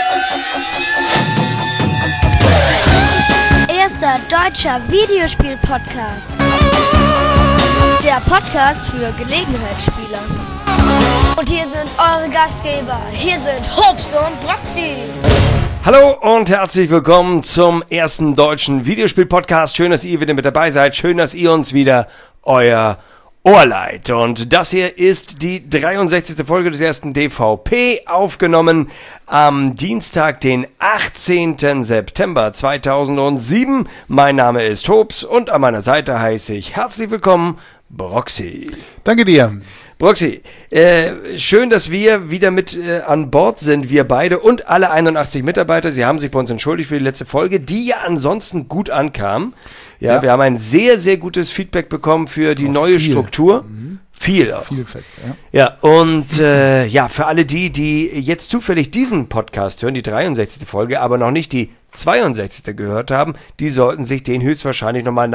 Erster deutscher Videospiel-Podcast. Der Podcast für Gelegenheitsspieler. Und hier sind eure Gastgeber. Hier sind Hobbs und Broxy. Hallo und herzlich willkommen zum ersten deutschen Videospiel-Podcast. Schön, dass ihr wieder mit dabei seid. Schön, dass ihr uns wieder euer Ohr leiht. Und das hier ist die 63. Folge des ersten DVP, aufgenommen am Dienstag, den 18. September 2007. Mein Name ist Hobbs und an meiner Seite heiße ich herzlich willkommen, Broxy. Danke dir. Broxy, schön, dass wir wieder mit an Bord sind, wir beide und alle 81 Mitarbeiter. Sie haben sich bei uns entschuldigt für die letzte Folge, die ja ansonsten gut ankam. Ja, wir haben ein sehr, sehr gutes Feedback bekommen für die neue Struktur. Viel auch. Viel Effekt, ja. Ja, und für alle die jetzt zufällig diesen Podcast hören, die 63. Folge, aber noch nicht die 62. gehört haben, die sollten sich den höchstwahrscheinlich nochmal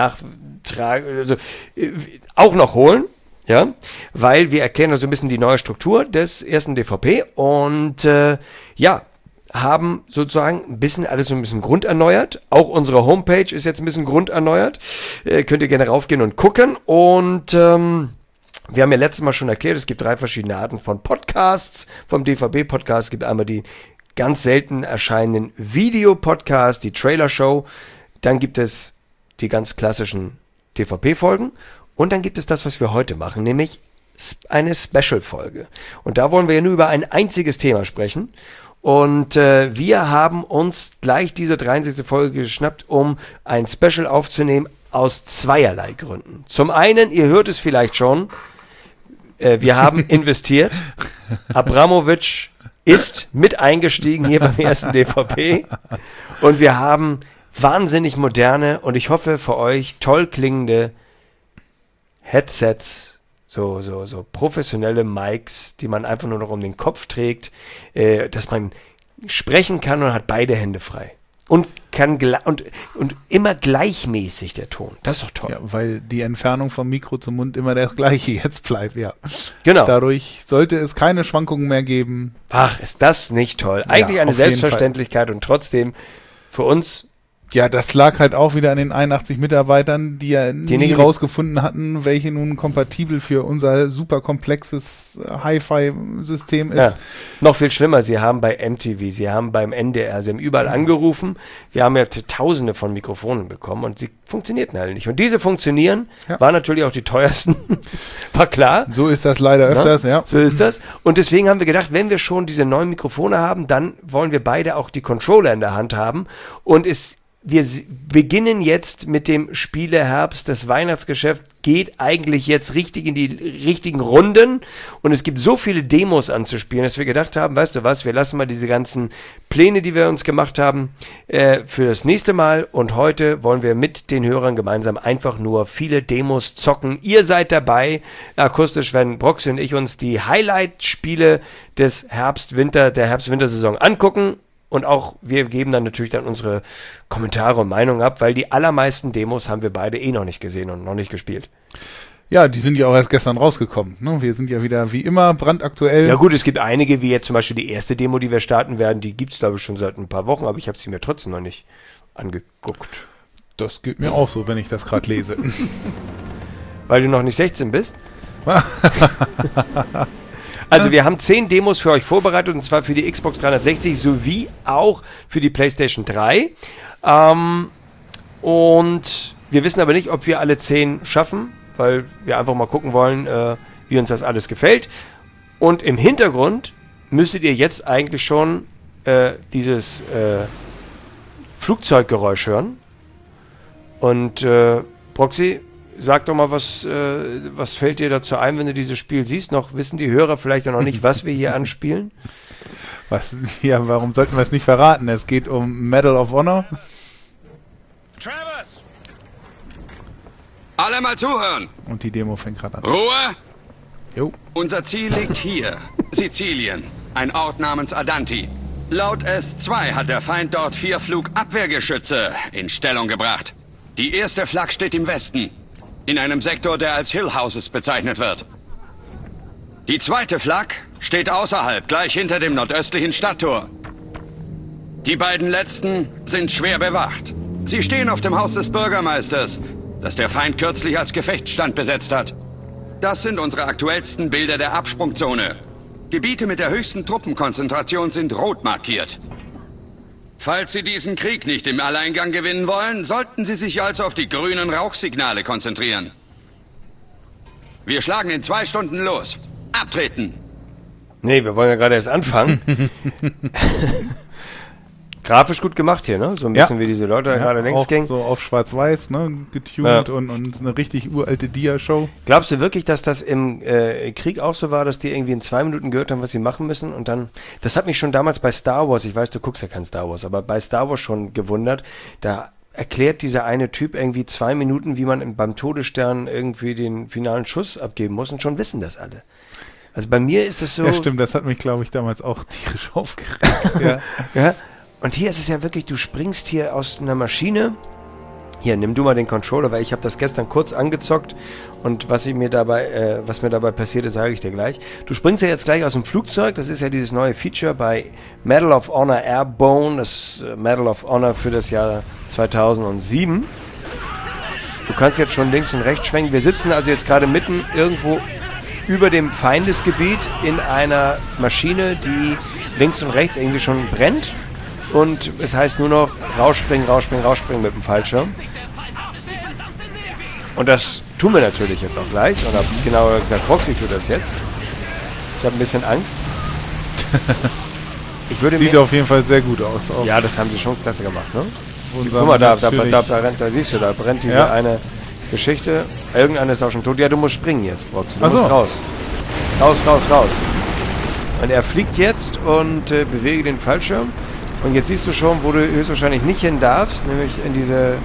auch noch holen. Ja, weil wir erklären so ein bisschen die neue Struktur des ersten DVP und haben sozusagen ein bisschen alles so ein bisschen grunderneuert. Auch unsere Homepage ist jetzt ein bisschen grunderneuert. Könnt ihr gerne raufgehen und gucken. Und wir haben ja letztes Mal schon erklärt, es gibt 3 verschiedene Arten von Podcasts. Vom DVB-Podcast gibt einmal die ganz selten erscheinenden Videopodcasts, die Trailer-Show. Dann gibt es die ganz klassischen DVP-Folgen. Und dann gibt es das, was wir heute machen, nämlich eine Special-Folge. Und da wollen wir ja nur über ein einziges Thema sprechen. Und wir haben uns gleich diese 63. Folge geschnappt, um ein Special aufzunehmen aus zweierlei Gründen. Zum einen, ihr hört es vielleicht schon, wir haben investiert. Abramovic ist mit eingestiegen hier beim ersten DVP. Und wir haben wahnsinnig moderne und ich hoffe für euch toll klingende Headsets, so professionelle Mics, die man einfach nur noch um den Kopf trägt, dass man sprechen kann und hat beide Hände frei. Und kann und immer gleichmäßig der Ton. Das ist doch toll. Ja, weil die Entfernung vom Mikro zum Mund immer das gleiche jetzt bleibt, ja. Genau. Dadurch sollte es keine Schwankungen mehr geben. Ach, ist das nicht toll. Eigentlich eine Selbstverständlichkeit und trotzdem für uns. Ja, das lag halt auch wieder an den 81 Mitarbeitern, die ja nie rausgefunden hatten, welche nun kompatibel für unser super komplexes Hi-Fi-System ist. Ja, noch viel schlimmer, sie haben bei MTV, sie haben beim NDR, sie haben überall angerufen. Wir haben ja tausende von Mikrofonen bekommen und sie funktionierten halt nicht. Und diese funktionieren, waren natürlich auch die teuersten, war klar. So ist das leider öfters, ja. So ist das. Und deswegen haben wir gedacht, wenn wir schon diese neuen Mikrofone haben, dann wollen wir beide auch die Controller in der Hand haben. Und wir beginnen jetzt mit dem Spieleherbst. Das Weihnachtsgeschäft geht eigentlich jetzt richtig in die richtigen Runden und es gibt so viele Demos anzuspielen, dass wir gedacht haben, weißt du was, wir lassen mal diese ganzen Pläne, die wir uns gemacht haben, für das nächste Mal und heute wollen wir mit den Hörern gemeinsam einfach nur viele Demos zocken. Ihr seid dabei, akustisch werden Broxy und ich uns die Highlight-Spiele der Herbst-Winter-Saison angucken. Und auch wir geben dann natürlich dann unsere Kommentare und Meinungen ab, weil die allermeisten Demos haben wir beide noch nicht gesehen und noch nicht gespielt. Ja, die sind ja auch erst gestern rausgekommen. Ne? Wir sind ja wieder wie immer brandaktuell. Ja gut, es gibt einige, wie jetzt zum Beispiel die erste Demo, die wir starten werden, die gibt es glaube ich schon seit ein paar Wochen, aber ich habe sie mir trotzdem noch nicht angeguckt. Das geht mir auch so, wenn ich das gerade lese. Weil du noch nicht 16 bist? Also wir haben 10 Demos für euch vorbereitet und zwar für die Xbox 360 sowie auch für die PlayStation 3. Und wir wissen aber nicht, ob wir alle 10 schaffen, weil wir einfach mal gucken wollen, wie uns das alles gefällt. Und im Hintergrund müsstet ihr jetzt eigentlich schon dieses Flugzeuggeräusch hören. Und Broxy, sag doch mal, was fällt dir dazu ein, wenn du dieses Spiel siehst? Noch wissen die Hörer vielleicht noch nicht, was wir hier anspielen? Ja, warum sollten wir es nicht verraten? Es geht um Medal of Honor. Travers! Alle mal zuhören! Und die Demo fängt gerade an. Ruhe! Jo. Unser Ziel liegt hier, Sizilien, ein Ort namens Adanti. Laut S2 hat der Feind dort 4 Flugabwehrgeschütze in Stellung gebracht. Die erste Flak steht im Westen, in einem Sektor, der als Hill Houses bezeichnet wird. Die zweite Flak steht außerhalb, gleich hinter dem nordöstlichen Stadttor. Die beiden letzten sind schwer bewacht. Sie stehen auf dem Haus des Bürgermeisters, das der Feind kürzlich als Gefechtsstand besetzt hat. Das sind unsere aktuellsten Bilder der Absprungzone. Gebiete mit der höchsten Truppenkonzentration sind rot markiert. Falls Sie diesen Krieg nicht im Alleingang gewinnen wollen, sollten Sie sich also auf die grünen Rauchsignale konzentrieren. Wir schlagen in 2 Stunden los. Abtreten! Nee, wir wollen ja gerade erst anfangen. Grafisch gut gemacht hier, ne? So ein bisschen wie diese Leute da gerade längs gingen. So auf Schwarz-Weiß, ne? Getuned und eine richtig uralte Dia-Show. Glaubst du wirklich, dass das im Krieg auch so war, dass die irgendwie in 2 Minuten gehört haben, was sie machen müssen? Und dann, das hat mich schon damals bei Star Wars, ich weiß, du guckst ja kein Star Wars, aber bei Star Wars schon gewundert, da erklärt dieser eine Typ irgendwie 2 Minuten, wie man beim Todesstern irgendwie den finalen Schuss abgeben muss, und schon wissen das alle. Also bei mir ist es so... Ja, stimmt, das hat mich, glaube ich, damals auch tierisch aufgeregt. Ja. Ja. Und hier ist es ja wirklich, du springst hier aus einer Maschine. Hier, nimm du mal den Controller, weil ich habe das gestern kurz angezockt, und was mir dabei passiert ist, sage ich dir gleich. Du springst ja jetzt gleich aus dem Flugzeug, das ist ja dieses neue Feature bei Medal of Honor Airborne, das Medal of Honor für das Jahr 2007. Du kannst jetzt schon links und rechts schwenken. Wir sitzen also jetzt gerade mitten irgendwo über dem Feindesgebiet in einer Maschine, die links und rechts irgendwie schon brennt. Und es heißt nur noch rausspringen, rausspringen, rausspringen mit dem Fallschirm. Und das tun wir natürlich jetzt auch gleich. Und habe genauer gesagt, Proxy tut das jetzt. Ich habe ein bisschen Angst. Sieht auf jeden Fall sehr gut aus. Auch. Ja, das haben sie schon klasse gemacht, ne? Guck mal, da siehst du, da brennt diese eine Geschichte. Irgendeiner ist auch schon tot. Ja, du musst springen jetzt, Proxy. Du musst raus. Raus, raus, raus. Und er fliegt jetzt und bewege den Fallschirm. Und jetzt siehst du schon, wo du höchstwahrscheinlich nicht hin darfst, nämlich in diese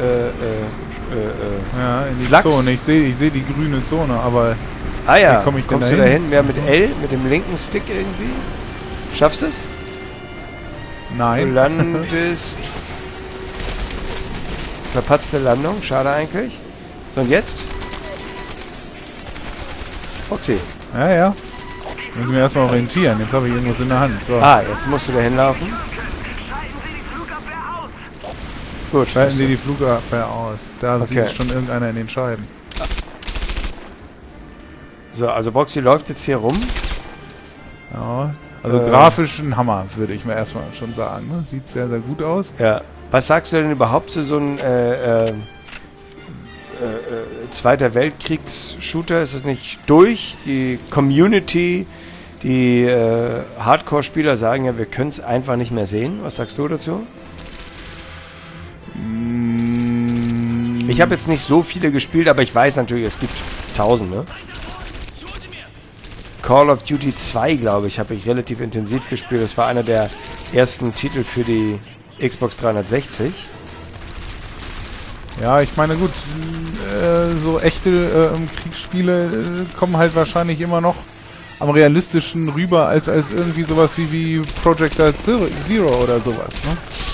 in die Flachs. Zone. Ich seh die grüne Zone, aber wie komme ich denn kommst du da hin? Ja, mit L, mit dem linken Stick irgendwie? Schaffst du es? Nein. Du landest... Verpatzte Landung, schade eigentlich. So, und jetzt? Proxy. Ja. Müssen wir erstmal orientieren. Jetzt habe ich irgendwas in der Hand. So. Jetzt musst du da hinlaufen. Gut, schalten Sie die Flugabwehr aus. Da sieht schon irgendeiner in den Scheiben. So, also Proxy läuft jetzt hier rum. Ja, also grafisch ein Hammer, würde ich mir erstmal schon sagen. Ne? Sieht sehr, sehr gut aus. Ja. Was sagst du denn überhaupt zu so einem Zweiter Weltkriegs-Shooter? Ist es nicht durch? Die Community, die Hardcore-Spieler sagen ja, wir können es einfach nicht mehr sehen. Was sagst du dazu? Ich habe jetzt nicht so viele gespielt, aber ich weiß natürlich, es gibt Tausende. Call of Duty 2, glaube ich, habe ich relativ intensiv gespielt. Das war einer der ersten Titel für die Xbox 360. Ja, ich meine, gut, so echte Kriegsspiele kommen halt wahrscheinlich immer noch am realistischen rüber, als irgendwie sowas wie Project Zero oder sowas, ne?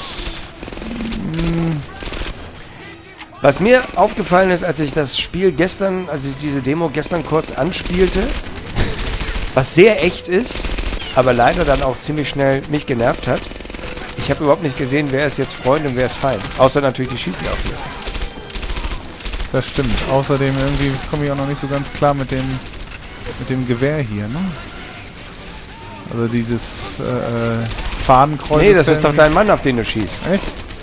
Was mir aufgefallen ist, als ich das Spiel gestern, als ich diese Demo gestern kurz anspielte, was sehr echt ist, aber leider dann auch ziemlich schnell mich genervt hat, ich habe überhaupt nicht gesehen, wer ist jetzt Freund und wer ist Feind. Außer natürlich die schießen auf mich. Das stimmt. Außerdem irgendwie komme ich auch noch nicht so ganz klar mit dem Gewehr hier, ne? Also dieses Fadenkreuz. Nee, das ist doch dein Mann, auf den du schießt. Echt?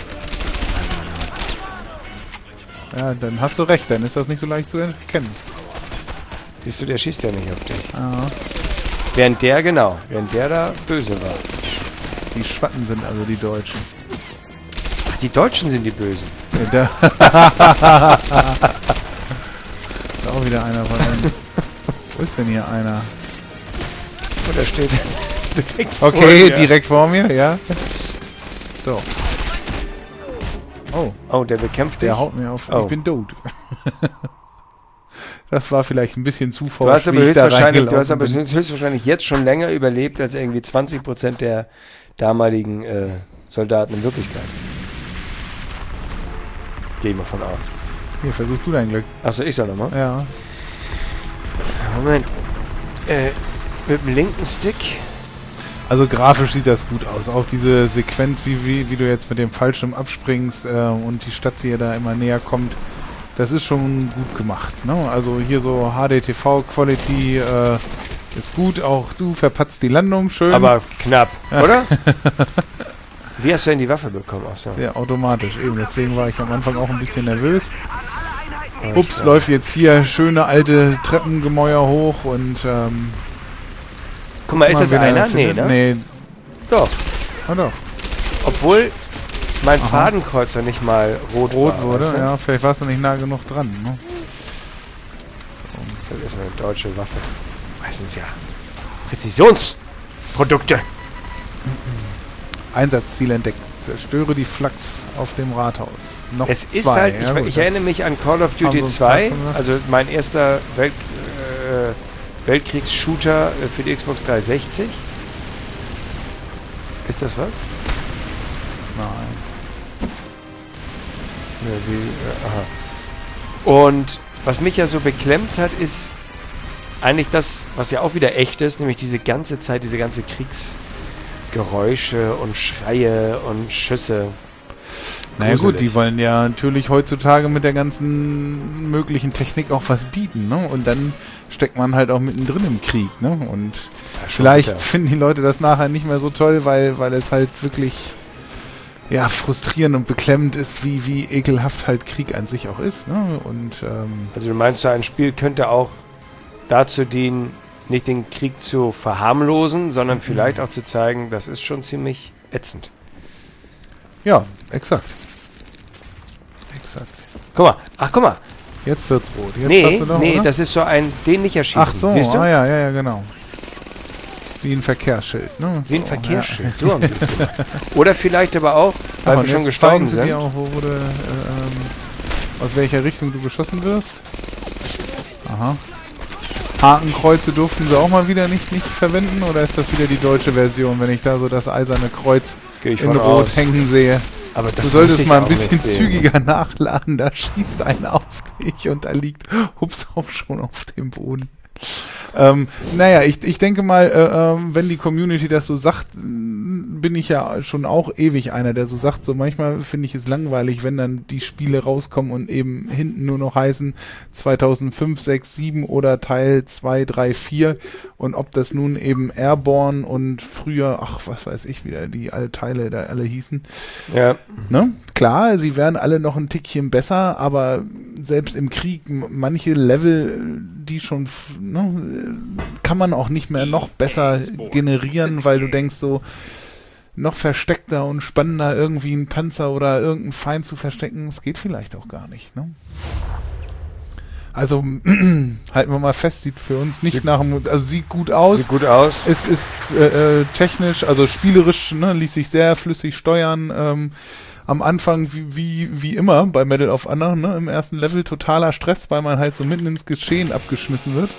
Ja, dann hast du recht, dann ist das nicht so leicht zu erkennen. Siehst du, der schießt ja nicht auf dich. Ja. Während der da böse war. Die Schwatten sind also die Deutschen. Ach, die Deutschen sind die Bösen. Ja, da ist auch wieder einer von denen. Wo ist denn hier einer? Oh, der steht direkt vor mir. direkt vor mir, ja. So. Oh, der bekämpft dich. Der haut mir auf. Ich bin tot. Das war vielleicht ein bisschen zu forsch. Du hast aber höchstwahrscheinlich jetzt schon länger überlebt als irgendwie 20% der damaligen Soldaten in Wirklichkeit. Gehe ich mal von aus. Hier, versuch du dein Glück. Achso, ich soll nochmal? Ja. Moment. Mit dem linken Stick. Also grafisch sieht das gut aus. Auch diese Sequenz, wie du jetzt mit dem Fallschirm abspringst und die Stadt dir da immer näher kommt, das ist schon gut gemacht. Ne? Also hier so HDTV-Quality ist gut. Auch du verpatzt die Landung schön. Aber knapp, oder? Wie hast du denn die Waffe bekommen? Ach so. Ja, automatisch eben. Deswegen war ich am Anfang auch ein bisschen nervös. Ups, läuft jetzt hier schöne alte Treppengemäuer hoch und guck mal, ist das einer? Nee, ne? Nee. Doch. Ah, doch. Obwohl mein Fadenkreuzer nicht mal rot wurde, weißt du? ja. Vielleicht warst du nicht nah genug dran, ne? Das ist erstmal eine deutsche Waffe. Meistens ja Präzisionsprodukte. Einsatzziel entdeckt. Zerstöre die Flaks auf dem Rathaus. Noch Es zwei. ist halt, Ja, gut, ich erinnere mich an Call of Duty 2, also mein erster Weltkriegs-Shooter für die Xbox 360. Ist das was? Nein. Aha. Und was mich ja so beklemmt hat, ist eigentlich das, was ja auch wieder echt ist, nämlich diese ganze Zeit, diese ganze Kriegsgeräusche und Schreie und Schüsse. Naja gut, die wollen ja natürlich heutzutage mit der ganzen möglichen Technik auch was bieten, ne? Und dann steckt man halt auch mittendrin im Krieg, ne? Und ja, vielleicht finden die Leute das nachher nicht mehr so toll, weil es halt wirklich ja frustrierend und beklemmend ist, wie ekelhaft halt Krieg an sich auch ist, ne? Und also du meinst, so ein Spiel könnte auch dazu dienen, nicht den Krieg zu verharmlosen, sondern vielleicht auch zu zeigen, das ist schon ziemlich ätzend. Ja, exakt. Guck mal. Jetzt wird's rot. Jetzt hast du doch, oder? Das ist so ein, den nicht erschießen. Ach so, siehst du? Ja, genau. Wie ein Verkehrsschild, ne? Wie ein Verkehrsschild, so haben die es gemacht. Oder vielleicht aber auch, weil wir schon gestorben sind. Dir auch, aus welcher Richtung du geschossen wirst. Aha. Hakenkreuze durften sie auch mal wieder nicht verwenden, oder ist das wieder die deutsche Version, wenn ich da so das eiserne Kreuz in Rot hängen sehe? Aber das du solltest mal ein bisschen zügiger nachladen, da schießt einer auf dich und da liegt Hubsau schon auf dem Boden. Naja, ich denke mal, wenn die Community das so sagt, bin ich ja schon auch ewig einer, der so sagt, so manchmal finde ich es langweilig, wenn dann die Spiele rauskommen und eben hinten nur noch heißen 2005, 6, 7 oder Teil 2, 3, 4 und ob das nun eben Airborne und früher, was weiß ich, wieder die alle Teile da alle hießen. Ja. Ne? Klar, sie wären alle noch ein Tickchen besser, aber selbst im Krieg manche Level, die schon, kann man auch nicht mehr noch besser generieren, weil du denkst so, noch versteckter und spannender irgendwie einen Panzer oder irgendeinen Feind zu verstecken, das geht vielleicht auch gar nicht. Ne? Also halten wir mal fest, sieht für uns nicht nach dem, also sieht gut aus. Sieht gut aus. Es ist technisch, also spielerisch, ließ sich sehr flüssig steuern. Am Anfang wie immer bei Medal of Honor, im ersten Level totaler Stress, weil man halt so mitten ins Geschehen abgeschmissen wird.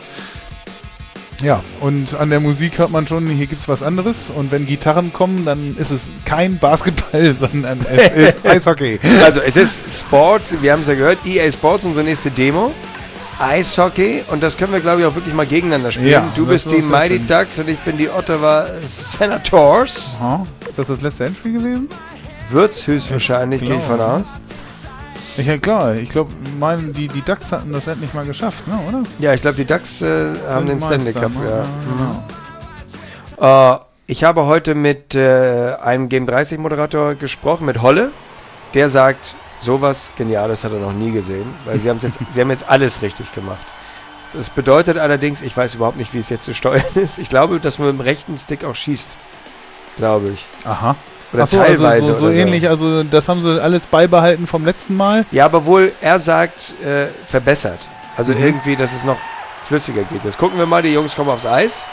Ja, und an der Musik hört man schon, hier gibt's was anderes. Und wenn Gitarren kommen, dann ist es kein Basketball, sondern es ist Eishockey. Also es ist Sport, wir haben es ja gehört, EA Sports, unsere nächste Demo. Eishockey, und das können wir, glaube ich, auch wirklich mal gegeneinander spielen. Ja, du bist die Mighty Ducks und ich bin die Ottawa Senators. Aha. Ist das letzte Endspiel gewesen? Wird's höchstwahrscheinlich, gehe ich von aus. Ja klar, ich glaube, die Ducks hatten das endlich mal geschafft, ne, oder? Ja, ich glaube, die Ducks haben den Stanley Cup. Ja. Genau. Ich habe heute mit einem Game 30 Moderator gesprochen, mit Holle. Der sagt, sowas Geniales hat er noch nie gesehen, weil sie haben jetzt alles richtig gemacht. Das bedeutet allerdings, ich weiß überhaupt nicht, wie es jetzt zu steuern ist. Ich glaube, dass man mit dem rechten Stick auch schießt. Glaube ich. Aha. Oder so, teilweise. Also so ähnlich, also das haben sie alles beibehalten vom letzten Mal. Ja, aber wohl, er sagt, verbessert. Also irgendwie, dass es noch flüssiger geht. Jetzt gucken wir mal, die Jungs kommen aufs Eis.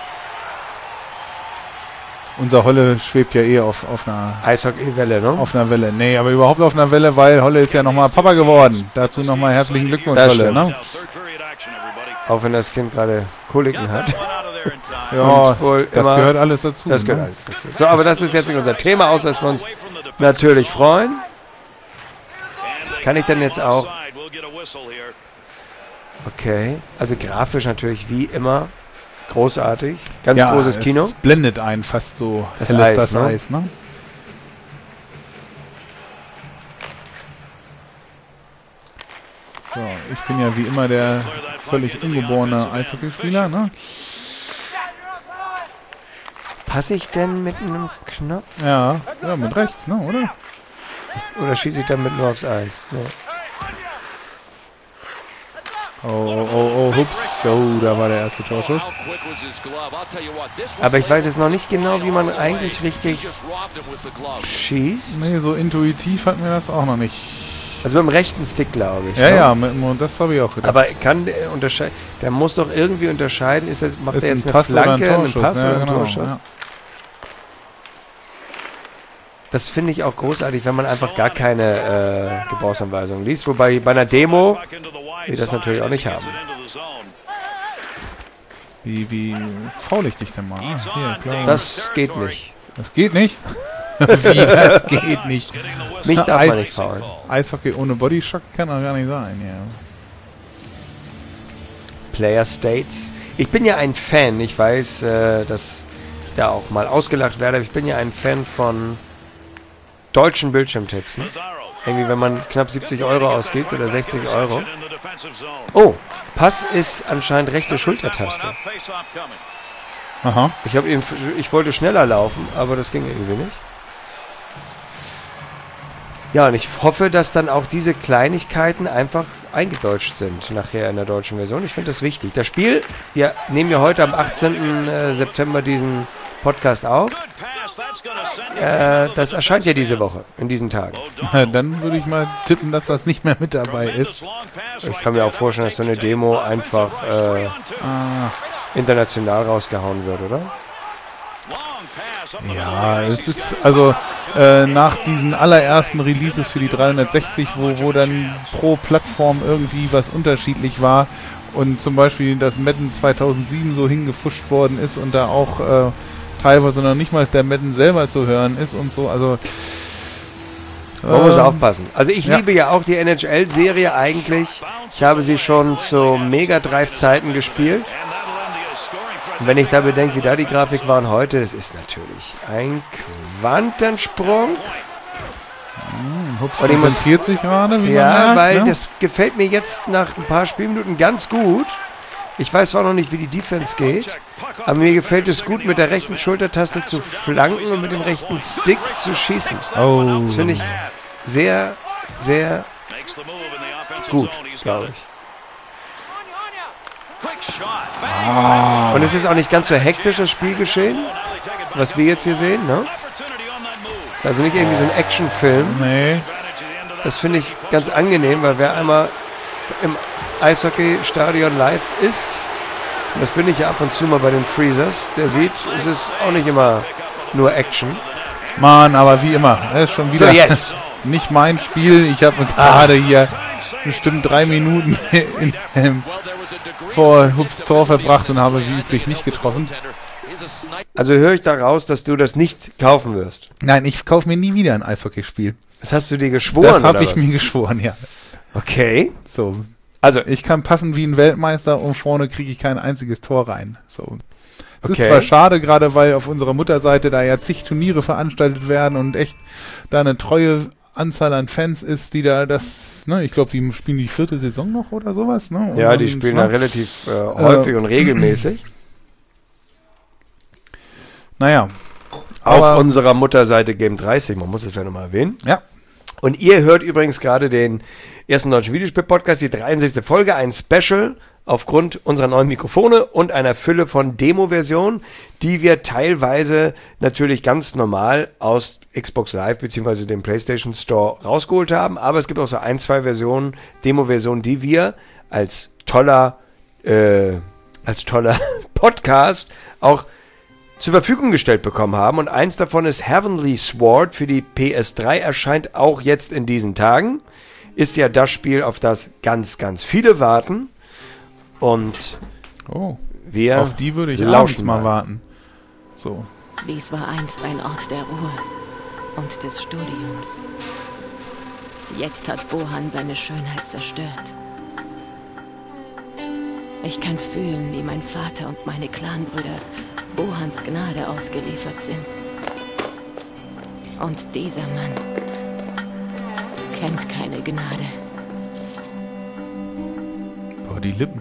Unser Holle schwebt ja auf einer Eishockey-Welle, ne? Auf einer Welle. Nee, aber überhaupt auf einer Welle, weil Holle ist ja nochmal Papa geworden. Dazu nochmal herzlichen Glückwunsch, Holle. Ne? Auch wenn das Kind gerade Koliken hat. Ja, das gehört alles dazu. Das gehört alles dazu. So, aber das ist jetzt nicht unser Thema, außer dass wir uns natürlich freuen. Kann ich denn jetzt auch... Okay, also grafisch natürlich wie immer großartig. Ganz großes Kino. Es blendet einen fast so. Das hell Eis, ist das ne? Eis, ne? So, ich bin ja wie immer der völlig ungeborene Eishockeyspieler, ne? Passe ich denn mit einem Knopf? Ja, mit rechts, ne, oder? Oder schieße ich damit nur aufs Eis? Ja. Oh, hups. Oh, da war der erste Torschuss. Aber ich weiß jetzt noch nicht genau, wie man eigentlich richtig schießt. Nee, so intuitiv hat mir das auch noch nicht. Also mit dem rechten Stick, glaube ich. Ja, das habe ich auch gedacht. Aber kann der unterscheiden? Der muss doch irgendwie unterscheiden. Macht er jetzt eine Pass Flanke, oder einen Pass oder einen genau, Torschuss? ja. Das finde ich auch großartig, wenn man einfach gar keine Gebrauchsanweisungen liest. Wobei bei einer Demo wir das natürlich auch nicht haben. Wie faul ich dich denn mal? Hier, klar. Das geht nicht. Das geht nicht? Wie, das geht nicht? Mich darf man nicht faulen. Eishockey ohne Bodyshock kann doch gar nicht sein, ja. Player States. Ich bin ja ein Fan. Ich weiß, dass ich da auch mal ausgelacht werde. Aber ich bin ja ein Fan von deutschen Bildschirmtexten. Irgendwie, wenn man knapp 70 € ausgibt oder 60 €. Oh, Pass ist anscheinend rechte Schultertaste. Aha. Ich wollte schneller laufen, aber das ging irgendwie nicht. Ja, und ich hoffe, dass dann auch diese Kleinigkeiten einfach eingedeutscht sind nachher in der deutschen Version. Ich finde das wichtig. Das Spiel, wir nehmen ja heute am 18. September diesen Podcast auf. Das erscheint ja diese Woche, in diesen Tagen. Dann würde ich mal tippen, dass das nicht mehr mit dabei ist. Ich kann mir auch vorstellen, dass so eine Demo einfach international rausgehauen wird, oder? Ja, es ist also nach diesen allerersten Releases für die 360, wo dann pro Plattform irgendwie was unterschiedlich war und zum Beispiel das Madden 2007 so hingefuscht worden ist und da auch teilweise noch nicht mal der Madden selber zu hören ist und so, also man muss aufpassen. Also ich liebe ja auch die NHL-Serie eigentlich. Ich habe sie schon zu Mega Drive-Zeiten gespielt. Und wenn ich da bedenke, wie da die Grafik waren heute, das ist natürlich ein Quantensprung. Hups, konzentriert sich gerade, wie man merkt, weil ne? das gefällt mir jetzt nach ein paar Spielminuten ganz gut. Ich weiß zwar noch nicht, wie die Defense geht, aber mir gefällt es gut, mit der rechten Schultertaste zu flanken und mit dem rechten Stick zu schießen. Oh. Das finde ich sehr, sehr gut, glaube ich. Und es ist auch nicht ganz so hektisch, das Spielgeschehen, was wir jetzt hier sehen, ne? Ist also nicht irgendwie so ein Actionfilm. Nee. Das finde ich ganz angenehm, weil wer einmal im Eishockey-Stadion live ist, und das bin ich ja ab und zu mal bei den Freezers, der sieht, es ist auch nicht immer nur Action. Mann, aber wie immer, das ist schon wieder So, jetzt. nicht mein Spiel. Ich habe gerade hier bestimmt 3 Minuten vor Hups Tor verbracht und habe wie üblich nicht getroffen. Also höre ich da raus, dass du das nicht kaufen wirst. Nein, ich kaufe mir nie wieder ein Eishockeyspiel. Das hast du dir geschworen, Das habe oder ich was? mir geschworen, ja. Okay. So, Also, ich kann passen wie ein Weltmeister und vorne kriege ich kein einziges Tor rein. So. Es ist Okay. zwar schade, gerade weil auf unserer Mutterseite da ja zig Turniere veranstaltet werden und echt da eine treue Anzahl an Fans ist, die da das, ne, ich glaube, die spielen die 4. Saison noch oder sowas, ne? ja, Und, die spielen ne? da relativ häufig und regelmäßig. Naja. Auf Aber, unserer Mutterseite Game 30, man muss es ja nochmal erwähnen. ja. Und ihr hört übrigens gerade den ersten deutschen Videospiel-Podcast, die 63. Folge, ein Special aufgrund unserer neuen Mikrofone und einer Fülle von Demo-Versionen, die wir teilweise natürlich ganz normal aus Xbox Live bzw. dem PlayStation Store rausgeholt haben. Aber es gibt auch so 1, 2 Versionen, Demo-Versionen, die wir als toller Podcast auch zur Verfügung gestellt bekommen haben. Und eins davon ist Heavenly Sword für die PS3, erscheint auch jetzt in diesen Tagen. Ist ja das Spiel, auf das ganz, ganz viele warten. Und Oh, wir auf die würde ich lauschen abends mal warten. So. Dies war einst ein Ort der Ruhe und des Studiums. Jetzt hat Bohan seine Schönheit zerstört. Ich kann fühlen, wie mein Vater und meine Clanbrüder Bohans Gnade ausgeliefert sind. Und dieser Mann kennt keine Gnade. Boah, die Lippen.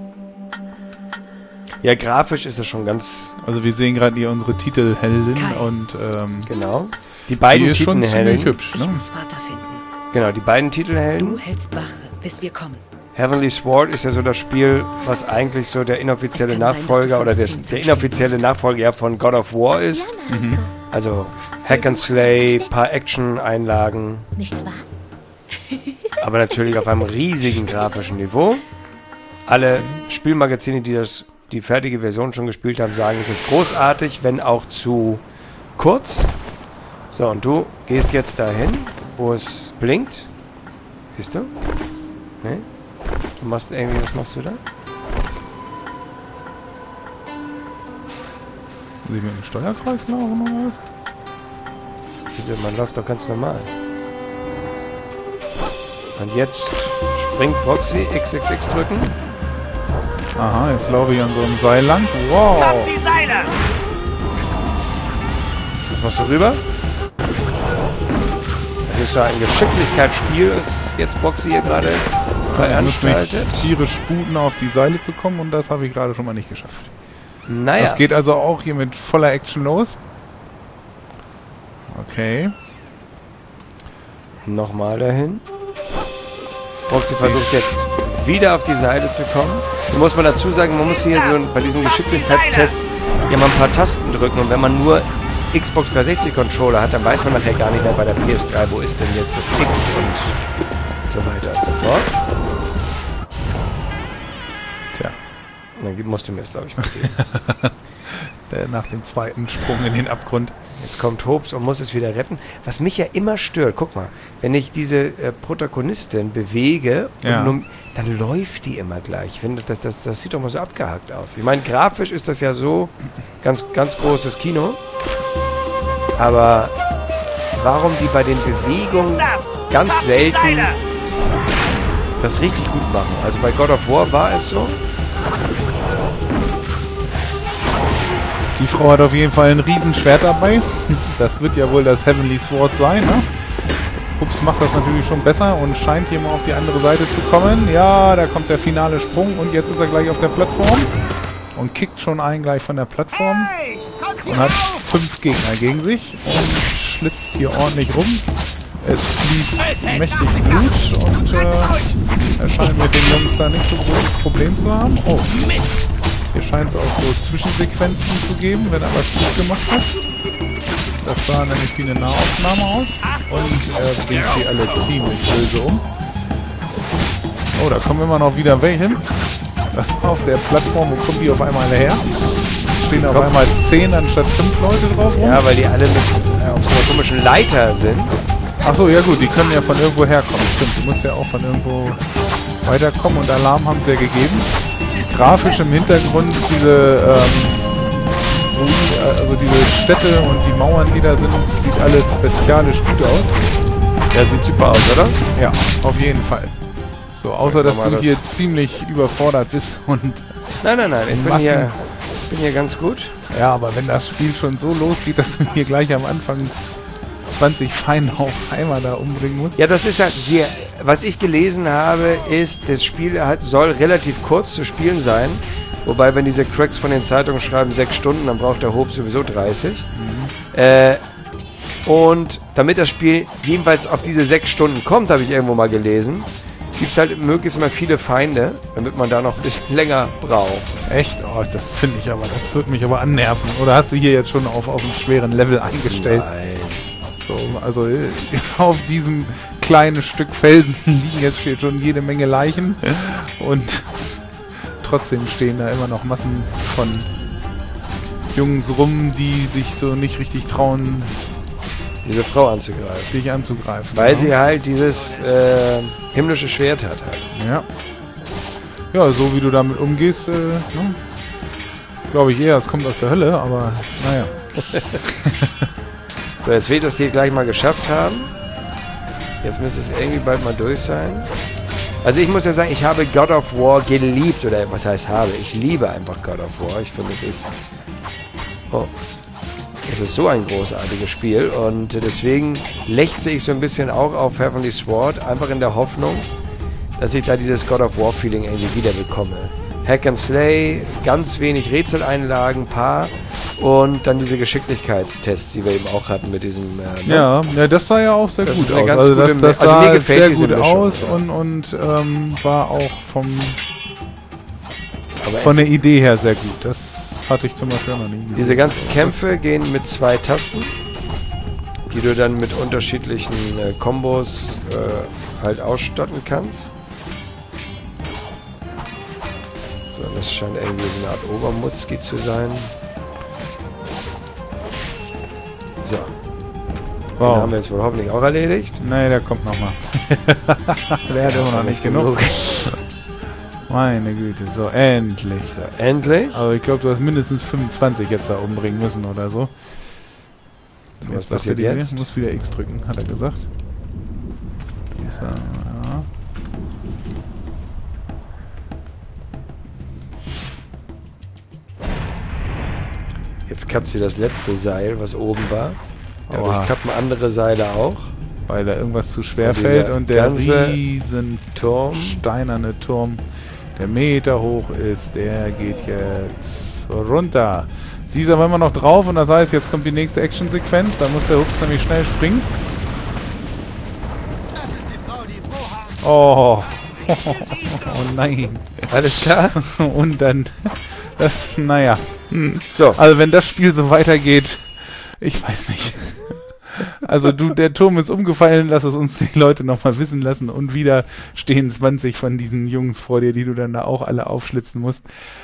Ja, grafisch ist das schon ganz... Also wir sehen gerade hier unsere Titelheldin Kai. und Genau. Die beiden die ist schon ziemlich Titelhelden. hübsch, Ich ne? muss Vater finden. Genau, die beiden Titelhelden. Du hältst Wache, bis wir kommen. Heavenly Sword ist ja so das Spiel, was eigentlich so der inoffizielle Es kann sein, Nachfolger dass du oder von der 10 inoffizielle musst. Nachfolger ja von God of War ist. Also Hack and Slay, paar Action-Einlagen, Nicht wahr? aber natürlich auf einem riesigen grafischen Niveau. Alle Spielmagazine, die die fertige Version schon gespielt haben, sagen, es ist großartig, wenn auch zu kurz. So, und du gehst jetzt dahin, wo es blinkt. Siehst du? Ne? Du machst irgendwie, was machst du da? Muss ich mit dem Steuerkreis laufen oder was? Wieso? Man läuft doch ganz normal. Und jetzt springt Proxy, XXX drücken. Aha, jetzt laufe ich an so einem Seil lang. Wow! Das machst du rüber. Das ist so ein Geschicklichkeitsspiel, das jetzt Proxy hier gerade Ich muss mich veranstaltet. tierisch sputen, auf die Seile zu kommen und das habe ich gerade schon mal nicht geschafft. Naja, Das geht also auch hier mit voller Action los. Okay. nochmal dahin. Proxy versucht jetzt wieder auf die Seite zu kommen. Nun muss man dazu sagen, man muss hier so bei diesen Geschicklichkeitstests ja mal ein paar Tasten drücken. Und wenn man nur Xbox 360 Controller hat, dann weiß man nachher gar nicht mehr bei der PS3, wo ist denn jetzt das X und so weiter und so fort. Tja, Dann musst du mir das, glaube ich, mal geben. nach dem zweiten Sprung in den Abgrund. Jetzt kommt Hobbs und muss es wieder retten. Was mich ja immer stört, guck mal, wenn ich diese Protagonistin bewege, Ja. dann läuft die immer gleich. Ich finde, das sieht doch mal so abgehakt aus. Ich meine, grafisch ist das ja so ganz, ganz großes Kino. Aber warum die bei den Bewegungen ganz selten das richtig gut machen? Also bei God of War war es so. Die Frau hat auf jeden Fall ein Riesenschwert dabei. Das wird ja wohl das Heavenly Sword sein, ne? Ups macht das natürlich schon besser und scheint hier mal auf die andere Seite zu kommen. Ja, da kommt der finale Sprung und jetzt ist er gleich auf der Plattform und kickt schon einen gleich von der Plattform und hat 5 Gegner gegen sich und schlitzt hier ordentlich rum. Es fließt mächtig Blut und er scheint mit den Jungs da nicht so großes Problem zu haben. Oh, hier scheint es auch so Zwischensequenzen zu geben, wenn er was gut gemacht hat. Das sah nämlich wie eine Nahaufnahme aus. Und er bringt sie alle ziemlich böse um. Oh, da kommen immer noch wieder welche. Das war auf der Plattform, wo kommen die auf einmal alle her? Stehen auf einmal 10 anstatt 5 Leute drauf rum. Ja, weil die alle auf so einer komischen Leiter sind. Achso, ja gut, die können ja von irgendwo herkommen. Stimmt, die muss ja auch von irgendwo weiterkommen und Alarm haben sie ja gegeben. Grafisch im Hintergrund diese also diese Städte und die Mauern, die da sind, sieht alles bestialisch gut aus. Ja, sieht super aus, oder? Ja, auf jeden Fall. So, außer dass mal du das- hier ziemlich überfordert bist und Nein, ich bin Massen. hier ganz gut. ja, aber wenn das Spiel schon so losgeht, dass du hier gleich am Anfang 20 Feinde auf einmal da umbringen musst. Ja, das ist ja, was ich gelesen habe, ist, das Spiel soll relativ kurz zu spielen sein. Wobei, wenn diese Cracks von den Zeitungen schreiben 6 Stunden, dann braucht der Hob sowieso 30. Und damit das Spiel jedenfalls auf diese 6 Stunden kommt, habe ich irgendwo mal gelesen, gibt es halt möglichst immer viele Feinde, damit man da noch ein bisschen länger braucht. Echt? Oh, das finde ich aber, das wird mich aber annerven. Oder hast du hier jetzt schon auf einen schweren Level eingestellt? Nein. So, also auf diesem kleinen Stück Felsen liegen jetzt hier schon jede Menge Leichen und trotzdem stehen da immer noch Massen von Jungs rum, die sich so nicht richtig trauen, Diese Frau anzugreifen. dich anzugreifen. Weil ja. sie halt dieses himmlische Schwert hat. Ja. Ja, so wie du damit umgehst, glaube ich eher, es kommt aus der Hölle, aber naja. So, jetzt wird das hier gleich mal geschafft haben. Jetzt müsste es irgendwie bald mal durch sein. Also ich muss ja sagen, ich habe God of War geliebt, oder was heißt habe, ich liebe einfach God of War. Ich finde, es ist so ein großartiges Spiel und deswegen lechze ich so ein bisschen auch auf Heavenly Sword, einfach in der Hoffnung, dass ich da dieses God of War Feeling irgendwie wieder bekomme. Hack and Slay, ganz wenig Rätseleinlagen, paar und dann diese Geschicklichkeitstests, die wir eben auch hatten mit diesem... Ja, das sah ja auch sehr gut aus. Ganz Also gute das sah mir gefällt sehr diese gut Mischung, aus ja. und war auch von der Idee her sehr gut. Das hatte ich zum Beispiel noch nie gesehen. Diese ganzen Kämpfe gehen mit 2 Tasten, die du dann mit unterschiedlichen Kombos halt ausstatten kannst. So, das scheint irgendwie so eine Art Obermutzki zu sein. So. Den haben wir jetzt wohl hoffentlich auch erledigt. Nee, der kommt nochmal. Der hat immer noch nicht genug. Meine Güte, so endlich. So, endlich. Aber ich glaube, du hast mindestens 25 jetzt da umbringen müssen oder so. Was passiert jetzt? Ich muss wieder X drücken, hat er gesagt. So, ja. Jetzt kappt sie das letzte Seil, was oben war. Dadurch Oha. kappen andere Seile auch. Weil da irgendwas zu schwer Und fällt dieser und der ganze riesen Turm. steinerne Turm, der Meter hoch ist, der geht jetzt runter. Sie ist aber immer noch drauf und das heißt, jetzt kommt die nächste Action-Sequenz. Da muss der Hups nämlich schnell springen. Oh. Oh nein. Alles klar? Und dann, naja. So. Also wenn das Spiel so weitergeht, ich weiß nicht. Also der Turm ist umgefallen, lass es uns die Leute nochmal wissen lassen und wieder stehen 20 von diesen Jungs vor dir, die du dann da auch alle aufschlitzen musst.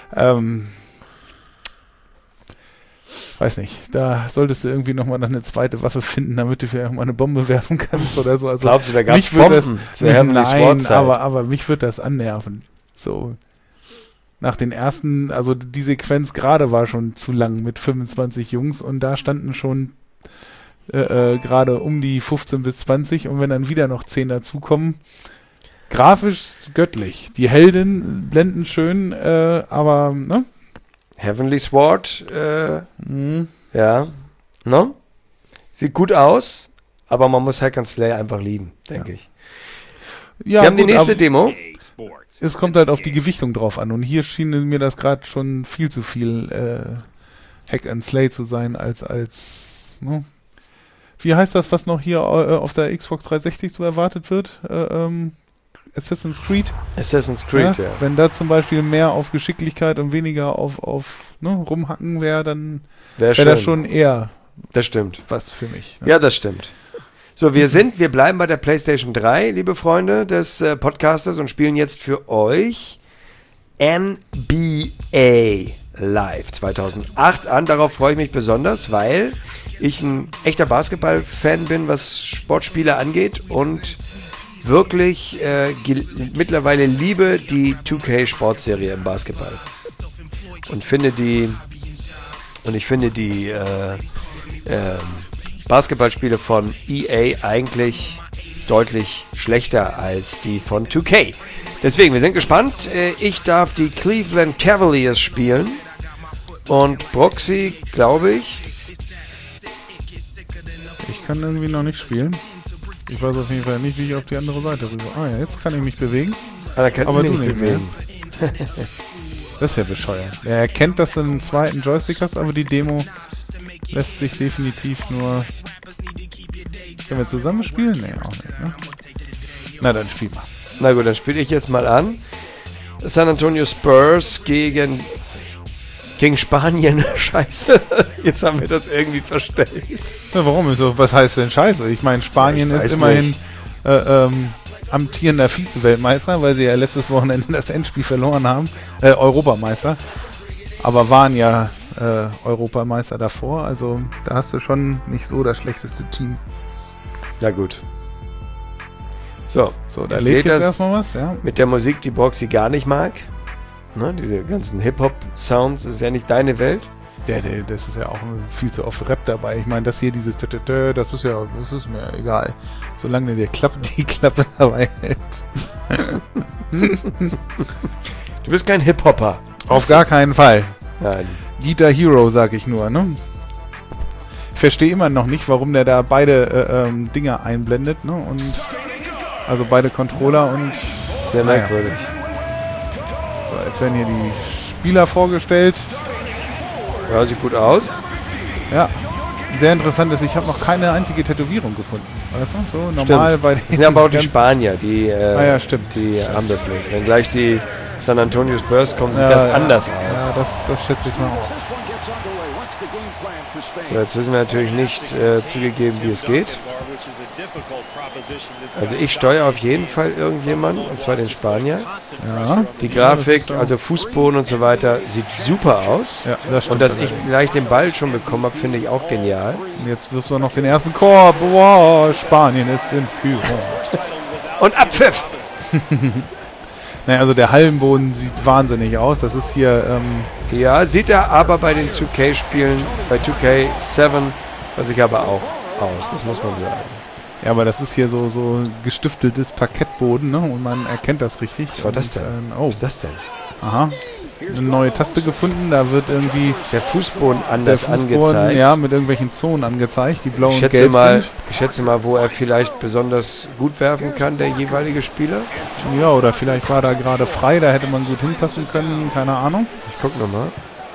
Weiß nicht, da solltest du irgendwie nochmal eine zweite Waffe finden, damit du vielleicht mal eine Bombe werfen kannst oder so. Also Glaubst du, da gab es mich würde Bomben das, zur Heavenly Sword Zeit? aber mich würde das annerven. So. Nach den ersten, also die Sequenz gerade war schon zu lang mit 25 Jungs und da standen schon gerade um die 15 bis 20 und wenn dann wieder noch 10 dazukommen, grafisch göttlich. Die Helden blenden schön, aber, ne? Heavenly Sword, ja, ne? Sieht gut aus, aber man muss Hack and Slay einfach lieben, denke ich. Ja, wir haben gut, die nächste Demo. Es kommt halt auf die Gewichtung drauf an und hier schien mir das gerade schon viel zu viel Hack and Slay zu sein als ne? Wie heißt das, was noch hier auf der Xbox 360 so erwartet wird? Assassin's Creed? Assassin's Creed, ja. Wenn da zum Beispiel mehr auf Geschicklichkeit und weniger auf rumhacken wäre, dann wäre das schon eher das stimmt. Was für mich. Ne? Ja, das stimmt. So, wir bleiben bei der PlayStation 3, liebe Freunde des Podcasters und spielen jetzt für euch NBA Live 2008 an. Darauf freue ich mich besonders, weil ich ein echter Basketball-Fan bin, was Sportspiele angeht und wirklich mittlerweile liebe die 2K-Sportserie im Basketball. Und ich finde die Basketballspiele von EA eigentlich deutlich schlechter als die von 2K. Deswegen, wir sind gespannt. Ich darf die Cleveland Cavaliers spielen. Und Broxy, glaube ich. Ich kann irgendwie noch nicht spielen. Ich weiß auf jeden Fall nicht, wie ich auf die andere Seite rüber... Ah ja, jetzt kann ich mich bewegen. Aber du nicht bewegen. Das ist ja bescheuert. Er erkennt, dass du einen zweiten Joystick hast, aber die Demo lässt sich definitiv nur... Können wir zusammen spielen? Nee, auch nicht, ne? Na, dann spiel mal. Na gut, dann spiele ich jetzt mal an. San Antonio Spurs gegen Spanien. Scheiße. Jetzt haben wir das irgendwie verstellt. Ja, warum? Was heißt denn Scheiße? Ich meine, Spanien ist immerhin amtierender Vize-Weltmeister, weil sie ja letztes Wochenende das Endspiel verloren haben. Europameister. Aber waren ja Europameister davor. Also da hast du schon nicht so das schlechteste Team. Na gut. So, da lädt jetzt erstmal was, ja. Mit der Musik, die Broxy gar nicht mag. Ne, diese ganzen Hip-Hop-Sounds, ist ja nicht deine Welt. Das ist ja auch viel zu oft Rap dabei. Ich meine, das hier, dieses das ist mir egal. Solange der die Klappe dabei hält. Du bist kein Hip-Hopper. Auf gar keinen Fall. Nein. Guitar Hero, sag ich nur, ne? Ich verstehe immer noch nicht, warum der da beide Dinger einblendet, ne? Und also beide Controller und... Sehr merkwürdig. So, jetzt werden hier die Spieler vorgestellt. Ja, sieht gut aus. Ja. Sehr interessant ist, ich habe noch keine einzige Tätowierung gefunden. Weißt du? So normal stimmt. bei den. Das sind aber auch die Spanier, die, ja, stimmt. Die haben das nicht. Wenn gleich die San Antonio Spurs kommen, sieht das anders aus. Ja, das schätze ich mal auch. So, jetzt wissen wir natürlich nicht zugegeben, wie es geht. Also ich steuere auf jeden Fall irgendjemanden, und zwar den Spanier. Ja. Die Grafik, also Fußboden und so weiter, sieht super aus. Ja, das stimmt. Und dass ich gleich den Ball schon bekommen habe, finde ich auch genial. Und jetzt wirfst du noch den ersten Korb. Boah, Spanien ist in Führung. Und Abpfiff! Naja, also der Hallenboden sieht wahnsinnig aus. Das ist hier... ja, sieht er aber bei den 2K-Spielen, bei 2K7, was ich aber auch aus, das muss man sagen. Ja, aber das ist hier so gestifteltes Parkettboden, ne? Und man erkennt das richtig. Was war das denn? Oh. Was ist das denn? Aha. Eine neue Taste gefunden, da wird irgendwie... Der Fußboden anders angezeigt. Ja, mit irgendwelchen Zonen angezeigt, die blau und gelb sind. Ich schätze mal, wo er vielleicht besonders gut werfen kann, der jeweilige Spieler. Ja, oder vielleicht war da gerade frei, da hätte man gut hinpassen können, keine Ahnung. Ich guck nochmal.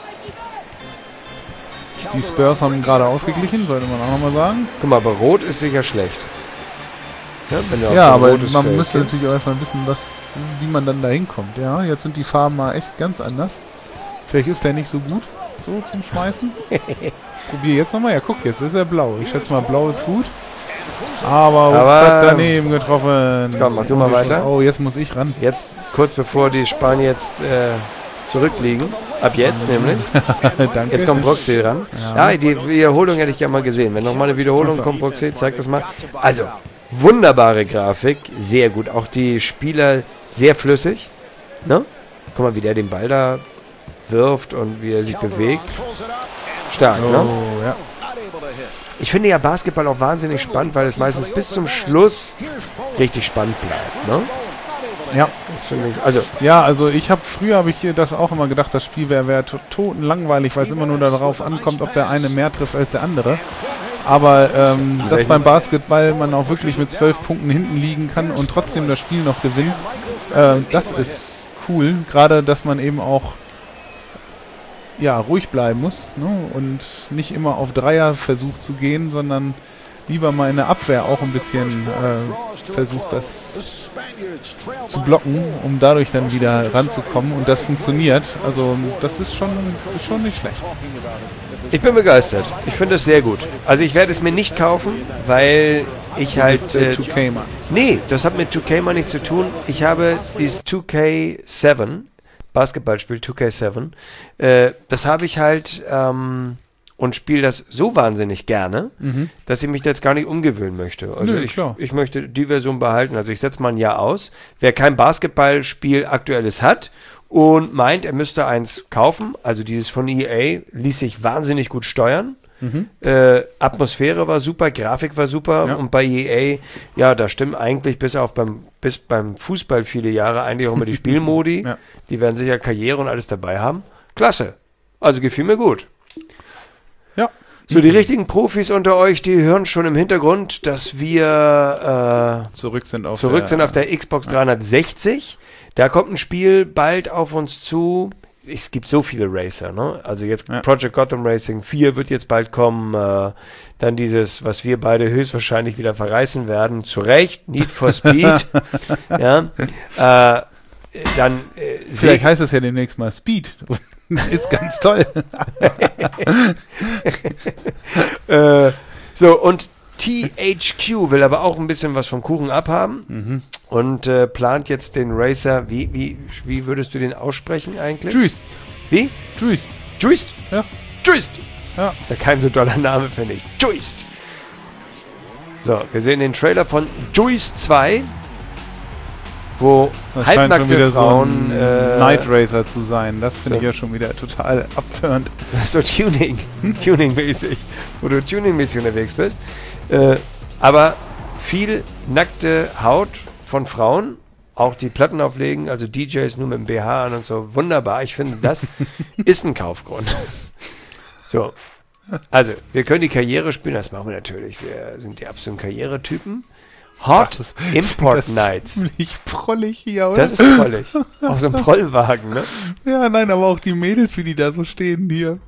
Die Spurs haben gerade ausgeglichen, sollte man auch nochmal sagen. Guck mal, aber Rot ist sicher schlecht. Ja, wenn du ja, auf aber rotes man Feld müsste gehst. natürlich auch erstmal wissen, wie man dann da hinkommt. Ja, jetzt sind die Farben mal echt ganz anders. Vielleicht ist der nicht so gut, so zum Schmeißen. Probier jetzt nochmal. Ja, guck, jetzt ist er blau. Ich schätze mal, blau ist gut. Aber hat daneben getroffen. Komm, mach du mal weiter. Oh, jetzt muss ich ran. Jetzt, kurz bevor die Spanier jetzt zurückliegen. Ab jetzt nämlich. Danke. Jetzt kommt Broxel ran. Ja, die Wiederholung hätte ich gerne mal gesehen. Wenn nochmal eine Wiederholung kommt, Broxel, zeig das mal. Also, wunderbare Grafik. Sehr gut. Auch die Spieler sehr flüssig. Ne? Guck mal, wie der den Ball da wirft und wie er sich bewegt. Stark, ne? Oh, ja. Ich finde ja Basketball auch wahnsinnig spannend, weil es meistens bis zum Schluss richtig spannend bleibt, ne? Ja. Das finde ich, also Ja, also früher habe ich das auch immer gedacht, das Spiel wäre totenlangweilig, weil es immer nur darauf ankommt, ob der eine mehr trifft als der andere. Aber dass beim Basketball man auch wirklich mit 12 Punkten hinten liegen kann und trotzdem das Spiel noch gewinnt, das ist cool. Gerade, dass man eben auch ruhig bleiben muss, ne? Und nicht immer auf Dreierversuch zu gehen, sondern lieber mal in der Abwehr auch ein bisschen versucht, das zu blocken, um dadurch dann wieder ranzukommen. Und das funktioniert. Also das ist schon nicht schlecht. ich bin begeistert. Ich finde es sehr gut. Also ich werde es mir nicht kaufen, weil ich halt... 2K mal. Nee, das hat mit 2K mal nichts zu tun. Ich habe dieses 2K7, Basketballspiel 2K7, das habe ich halt... und spiele das so wahnsinnig gerne, dass ich mich jetzt gar nicht umgewöhnen möchte. Also ich möchte die Version behalten. Also ich setze mal ein Jahr aus. Wer kein Basketballspiel aktuelles hat und meint, er müsste eins kaufen, also dieses von EA, ließ sich wahnsinnig gut steuern. Atmosphäre war super, Grafik war super und bei EA, ja, da stimmen eigentlich bis beim Fußball viele Jahre eigentlich auch immer die Spielmodi. Die werden sicher Karriere und alles dabei haben. Klasse. Also gefiel mir gut. Ja. So, die richtigen Profis unter euch, die hören schon im Hintergrund, dass wir zurück sind auf der Xbox 360. Da kommt ein Spiel bald auf uns zu. Es gibt so viele Racer, ne? Also jetzt Project Gotham Racing 4 wird jetzt bald kommen. Dann dieses, was wir beide höchstwahrscheinlich wieder verreißen werden. Zu Recht, Need for Speed. Dann vielleicht heißt es ja demnächst mal Speed. Ist ganz toll. So, und THQ will aber auch ein bisschen was vom Kuchen abhaben und plant jetzt den Racer, wie würdest du den aussprechen eigentlich? Juiced. Wie? Juiced. Juiced? Ja. Juiced. Ja. Ist ja kein so doller Name, finde ich. Juiced. So, wir sehen den Trailer von Juiced 2. Das scheint schon halbnackte wieder Frauen... so ein Night Racer zu sein. Das finde ich ja schon wieder total abturnt. So Tuning-mäßig, wo du Tuning-mäßig unterwegs bist. Aber viel nackte Haut von Frauen, auch die Platten auflegen, also DJs nur mit dem BH an und so, wunderbar. Ich finde, das ist ein Kaufgrund. So, also, wir können die Karriere spielen, das machen wir natürlich. Wir sind die absoluten Karrieretypen. Hot Import Nights. Ziemlich prollig hier, oder? Das ist prollig. Auf so einem Prollwagen, ne? Ja, nein, aber auch die Mädels, wie die da so stehen hier.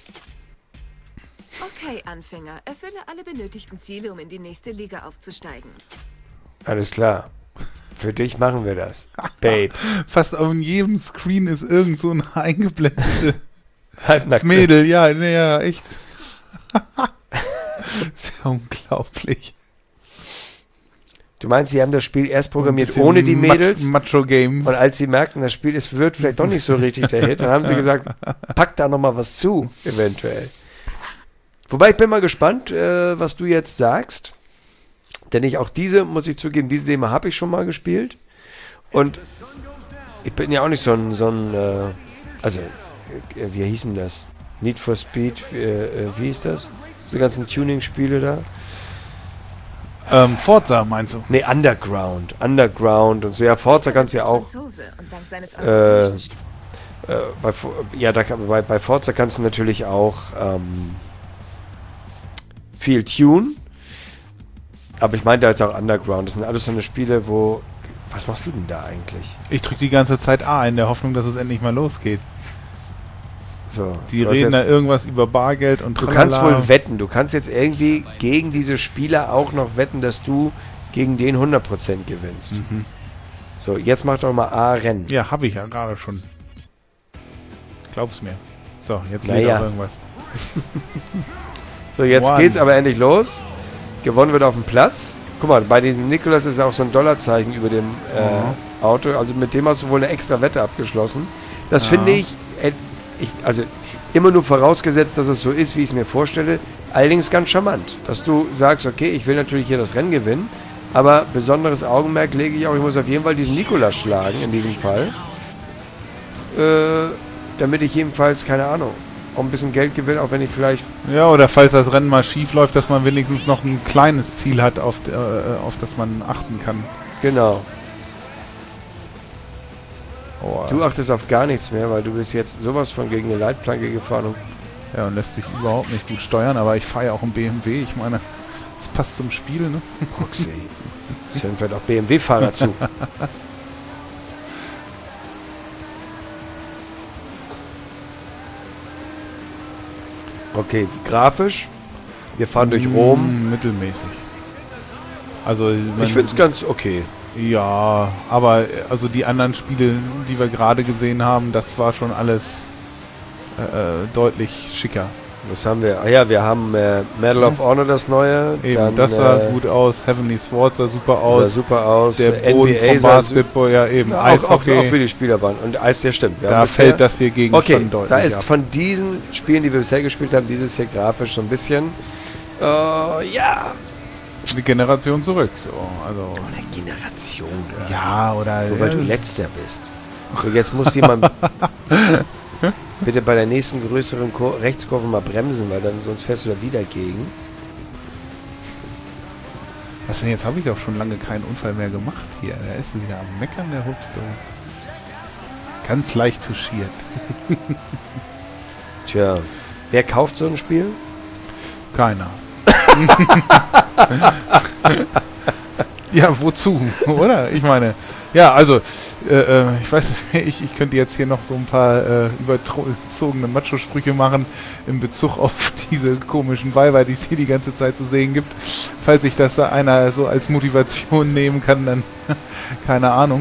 Okay, Anfänger, erfülle alle benötigten Ziele, um in die nächste Liga aufzusteigen. Alles klar. Für dich machen wir das. Babe. Fast auf jedem Screen ist irgend so ein eingeblendetes Halbnackte. Mädel. Ja, echt. Sehr unglaublich. Du meinst, sie haben das Spiel erst programmiert ohne die Mädels? Macho-Game. Und als sie merkten, das Spiel wird vielleicht doch nicht so richtig der Hit, dann haben sie gesagt, pack da nochmal was zu, eventuell. Wobei, ich bin mal gespannt, was du jetzt sagst. Denn muss ich zugeben, diese Demo habe ich schon mal gespielt. Und ich bin ja auch nicht so ein wie hießen das? Need for Speed, wie hieß das? Diese ganzen Tuning-Spiele da. Forza meinst du? Nee, Underground und so. Ja, Forza kannst du ja auch. Bei Forza kannst du natürlich auch viel tunen. Aber ich meinte jetzt auch Underground. Das sind alles so eine Spiele, wo... Was machst du denn da eigentlich? Ich drücke die ganze Zeit A in der Hoffnung, dass es endlich mal losgeht. So, die reden da irgendwas über Bargeld und tralala. Du kannst wohl wetten. Du kannst jetzt irgendwie gegen diese Spieler auch noch wetten, dass du gegen den 100% gewinnst. Mhm. So, jetzt mach doch mal A Rennen. Ja, habe ich ja gerade schon. Glaub's mir. So, jetzt lädt auch irgendwas. So, jetzt geht's aber endlich los. Gewonnen wird auf dem Platz. Guck mal, bei dem Nicolas ist auch so ein Dollarzeichen über dem Auto. Also mit dem hast du wohl eine extra Wette abgeschlossen. Das finde ich, also immer nur vorausgesetzt, dass es so ist, wie ich es mir vorstelle. Allerdings ganz charmant, dass du sagst, okay, ich will natürlich hier das Rennen gewinnen, aber besonderes Augenmerk lege ich auch, ich muss auf jeden Fall diesen Nicolas schlagen, in diesem Fall. Damit ich jedenfalls, keine Ahnung, auch ein bisschen Geld gewinne, auch wenn ich vielleicht... Ja, oder falls das Rennen mal schief läuft, dass man wenigstens noch ein kleines Ziel hat, auf das man achten kann. Genau. Oh, du achtest auf gar nichts mehr, weil du bist jetzt sowas von gegen eine Leitplanke gefahren. Ja, und lässt sich überhaupt nicht gut steuern, aber ich fahre ja auch einen BMW. Ich meine, das passt zum Spiel, ne? Proxy. Das hören vielleicht auch BMW-Fahrer zu. Okay, grafisch. Wir fahren durch Rom. Mittelmäßig. Also ich finde es ganz okay. Ja, aber also die anderen Spiele, die wir gerade gesehen haben, das war schon alles deutlich schicker. Was haben wir? Ah ja, wir haben Medal of Honor, das neue. Eben, dann, das sah gut aus. Heavenly Sword sah super aus. Sah super aus. Der Boden vom Basketball, ja eben. Auch für die Spieler waren. Und Eis, ja stimmt. Da fällt das hier gegen schon deutlich da ist von diesen Spielen, die wir bisher gespielt haben, dieses hier grafisch so ein bisschen, ja... Die Generation zurück. So, also eine Generation. Ja, oder... Nur weil du Letzter bist. So, jetzt muss jemand... bitte bei der nächsten größeren Rechtskurve mal bremsen, weil dann sonst fährst du da wieder gegen. Was denn, jetzt habe ich doch schon lange keinen Unfall mehr gemacht hier. Der ist wieder am Meckern, der Hupf. So. Ganz leicht touchiert. Tja, wer kauft so ein Spiel? Keiner. Ja, wozu, oder? Ich meine, ja, also, ich weiß nicht, ich könnte jetzt hier noch so ein paar überzogene Macho-Sprüche machen in Bezug auf diese komischen Weiber, die es hier die ganze Zeit zu sehen gibt. Falls sich das da einer so als Motivation nehmen kann, dann keine Ahnung.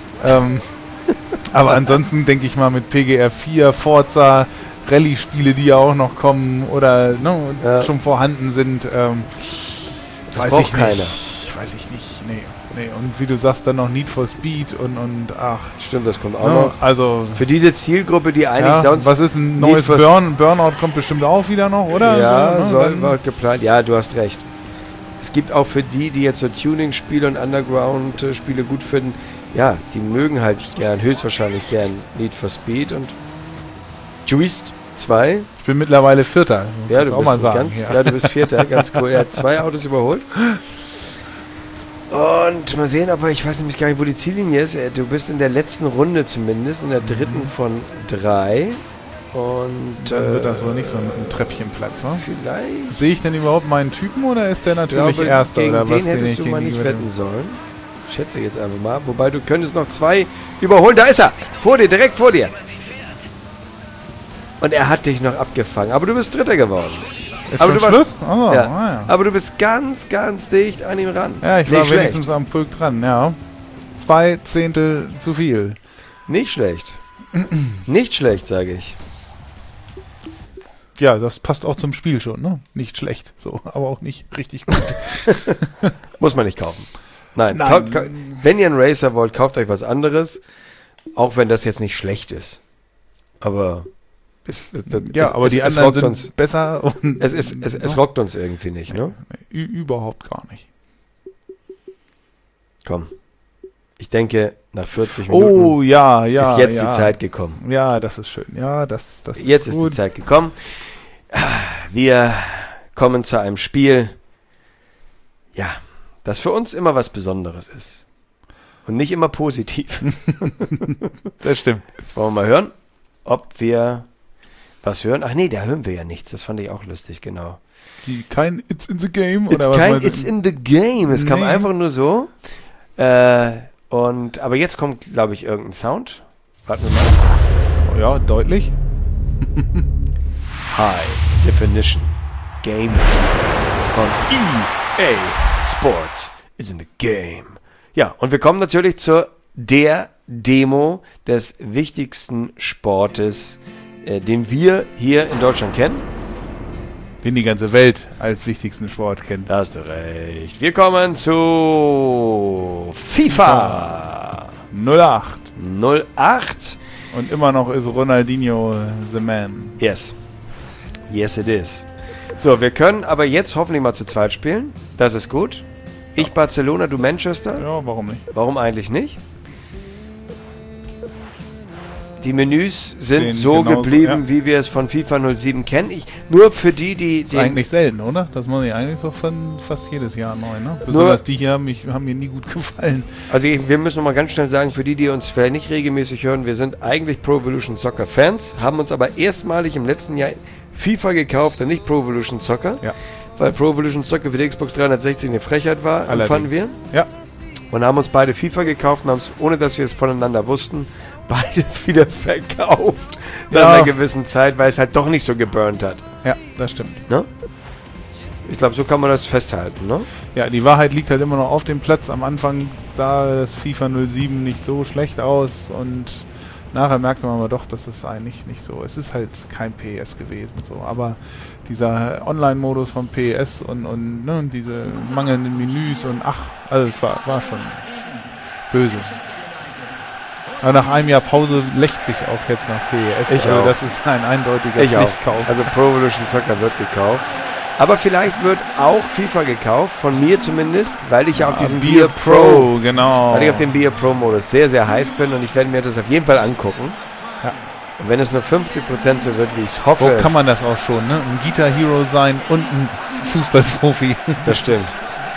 Aber ansonsten denke ich mal mit PGR 4, Forza, Rallye-Spiele, die ja auch noch kommen oder schon vorhanden sind, weiß ich nicht. Weiß ich nicht, nee. Und wie du sagst, dann noch Need for Speed und ach. Stimmt, das kommt auch noch. Also für diese Zielgruppe, die eigentlich sonst... Was ist ein neues Burnout kommt bestimmt auch wieder noch, oder? Ja, war geplant. Ja, du hast recht. Es gibt auch für die jetzt so Tuning-Spiele und Underground-Spiele gut finden, ja, die mögen halt höchstwahrscheinlich gern Need for Speed und Juiced 2. Ich bin mittlerweile Vierter. Ja, du auch bist mal sagen. du bist Vierter, ganz cool. Er hat 2 Autos überholt. Und mal sehen, aber ich weiß nämlich gar nicht, wo die Ziellinie ist. Du bist in der letzten Runde zumindest, in der dritten von 3. Und Dann wird das wohl nicht so ein Treppchenplatz, wa? vielleicht. Sehe ich denn überhaupt meinen Typen oder ist der natürlich Erster? Gegen oder den was, hättest du mal gegen nicht die wetten sollen. Schätze jetzt einfach mal. Wobei du könntest noch 2 überholen. Da ist er! Vor dir, direkt vor dir. Und er hat dich noch abgefangen. Aber du bist Dritter geworden. Ist aber schon du Schluss? Warst, ja. Aber du bist ganz, ganz dicht an ihm ran. Ja, ich nicht war schlecht. wenigstens am Pulk dran, ja. 2 Zehntel zu viel. Nicht schlecht. Nicht schlecht, sage ich. Ja, das passt auch zum Spiel schon, ne? Nicht schlecht, so, aber auch nicht richtig gut. Muss man nicht kaufen. Nein. Wenn ihr einen Racer wollt, kauft euch was anderes. Auch wenn das jetzt nicht schlecht ist. Aber die anderen sind uns besser. Und es rockt uns irgendwie nicht, ne? Überhaupt gar nicht. Komm. Ich denke, nach 40 Minuten ist jetzt die Zeit gekommen. Ja, das ist schön. Ja, das jetzt ist die Zeit gekommen. Wir kommen zu einem Spiel, ja, das für uns immer was Besonderes ist. Und nicht immer positiv. Das stimmt. Jetzt wollen wir mal hören, ob wir was hören. Ach nee, da hören wir ja nichts. Das fand ich auch lustig, genau. Kein It's in the Game? Oder kein It's in the Game. Es kam einfach nur so. Aber jetzt kommt, glaube ich, irgendein Sound. Warten wir mal. Oh ja, deutlich. High Definition Game von EA Sports is in the game. Ja, und wir kommen natürlich zur der Demo des wichtigsten Sportes, den wir hier in Deutschland kennen. Den die ganze Welt als wichtigsten Sport kennt. Da hast du recht. Wir kommen zu FIFA 08. 08. Und immer noch ist Ronaldinho the man. Yes. Yes it is. So, wir können aber jetzt hoffentlich mal zu zweit spielen. Das ist gut. Ich Barcelona, du Manchester. Ja, warum nicht? Warum eigentlich nicht? Die Menüs sind so geblieben, wie wir es von FIFA 07 kennen. Nur für die das ist eigentlich selten, oder? Das mache ich eigentlich so von fast jedes Jahr neu, ne? Besonders die hier haben mir nie gut gefallen. Also wir müssen noch mal ganz schnell sagen, für die uns vielleicht nicht regelmäßig hören, wir sind eigentlich Pro Evolution Soccer Fans, haben uns aber erstmalig im letzten Jahr FIFA gekauft und nicht Pro Evolution Soccer. Ja. Weil Pro Evolution Soccer für die Xbox 360 eine Frechheit war, fanden wir. Ja. Und haben uns beide FIFA gekauft und haben es, ohne dass wir es voneinander wussten, beide wieder verkauft nach einer gewissen Zeit, weil es halt doch nicht so geburnt hat. Ja, das stimmt. Ne? Ich glaube, so kann man das festhalten, ne? Ja, die Wahrheit liegt halt immer noch auf dem Platz. Am Anfang sah das FIFA 07 nicht so schlecht aus und nachher merkte man aber doch, dass es eigentlich nicht so ist. Es ist halt kein PES gewesen, so. Aber dieser Online-Modus von PES und ne, diese mangelnden Menüs und also es war schon böse. Aber nach einem Jahr Pause lächt sich auch jetzt nach PES. Ich auch. Das ist ein eindeutiger Pflichtkauf. Also Pro Evolution Soccer wird gekauft. Aber vielleicht wird auch FIFA gekauft, von mir zumindest, weil ich ja auf diesen Beer Pro, genau. Weil ich auf den Beer Pro Modus sehr, sehr heiß bin und ich werde mir das auf jeden Fall angucken. Ja. Und wenn es nur 50% so wird, wie ich es hoffe. Wo kann man das auch schon, ne? Ein Guitar Hero sein und ein Fußballprofi. Das stimmt.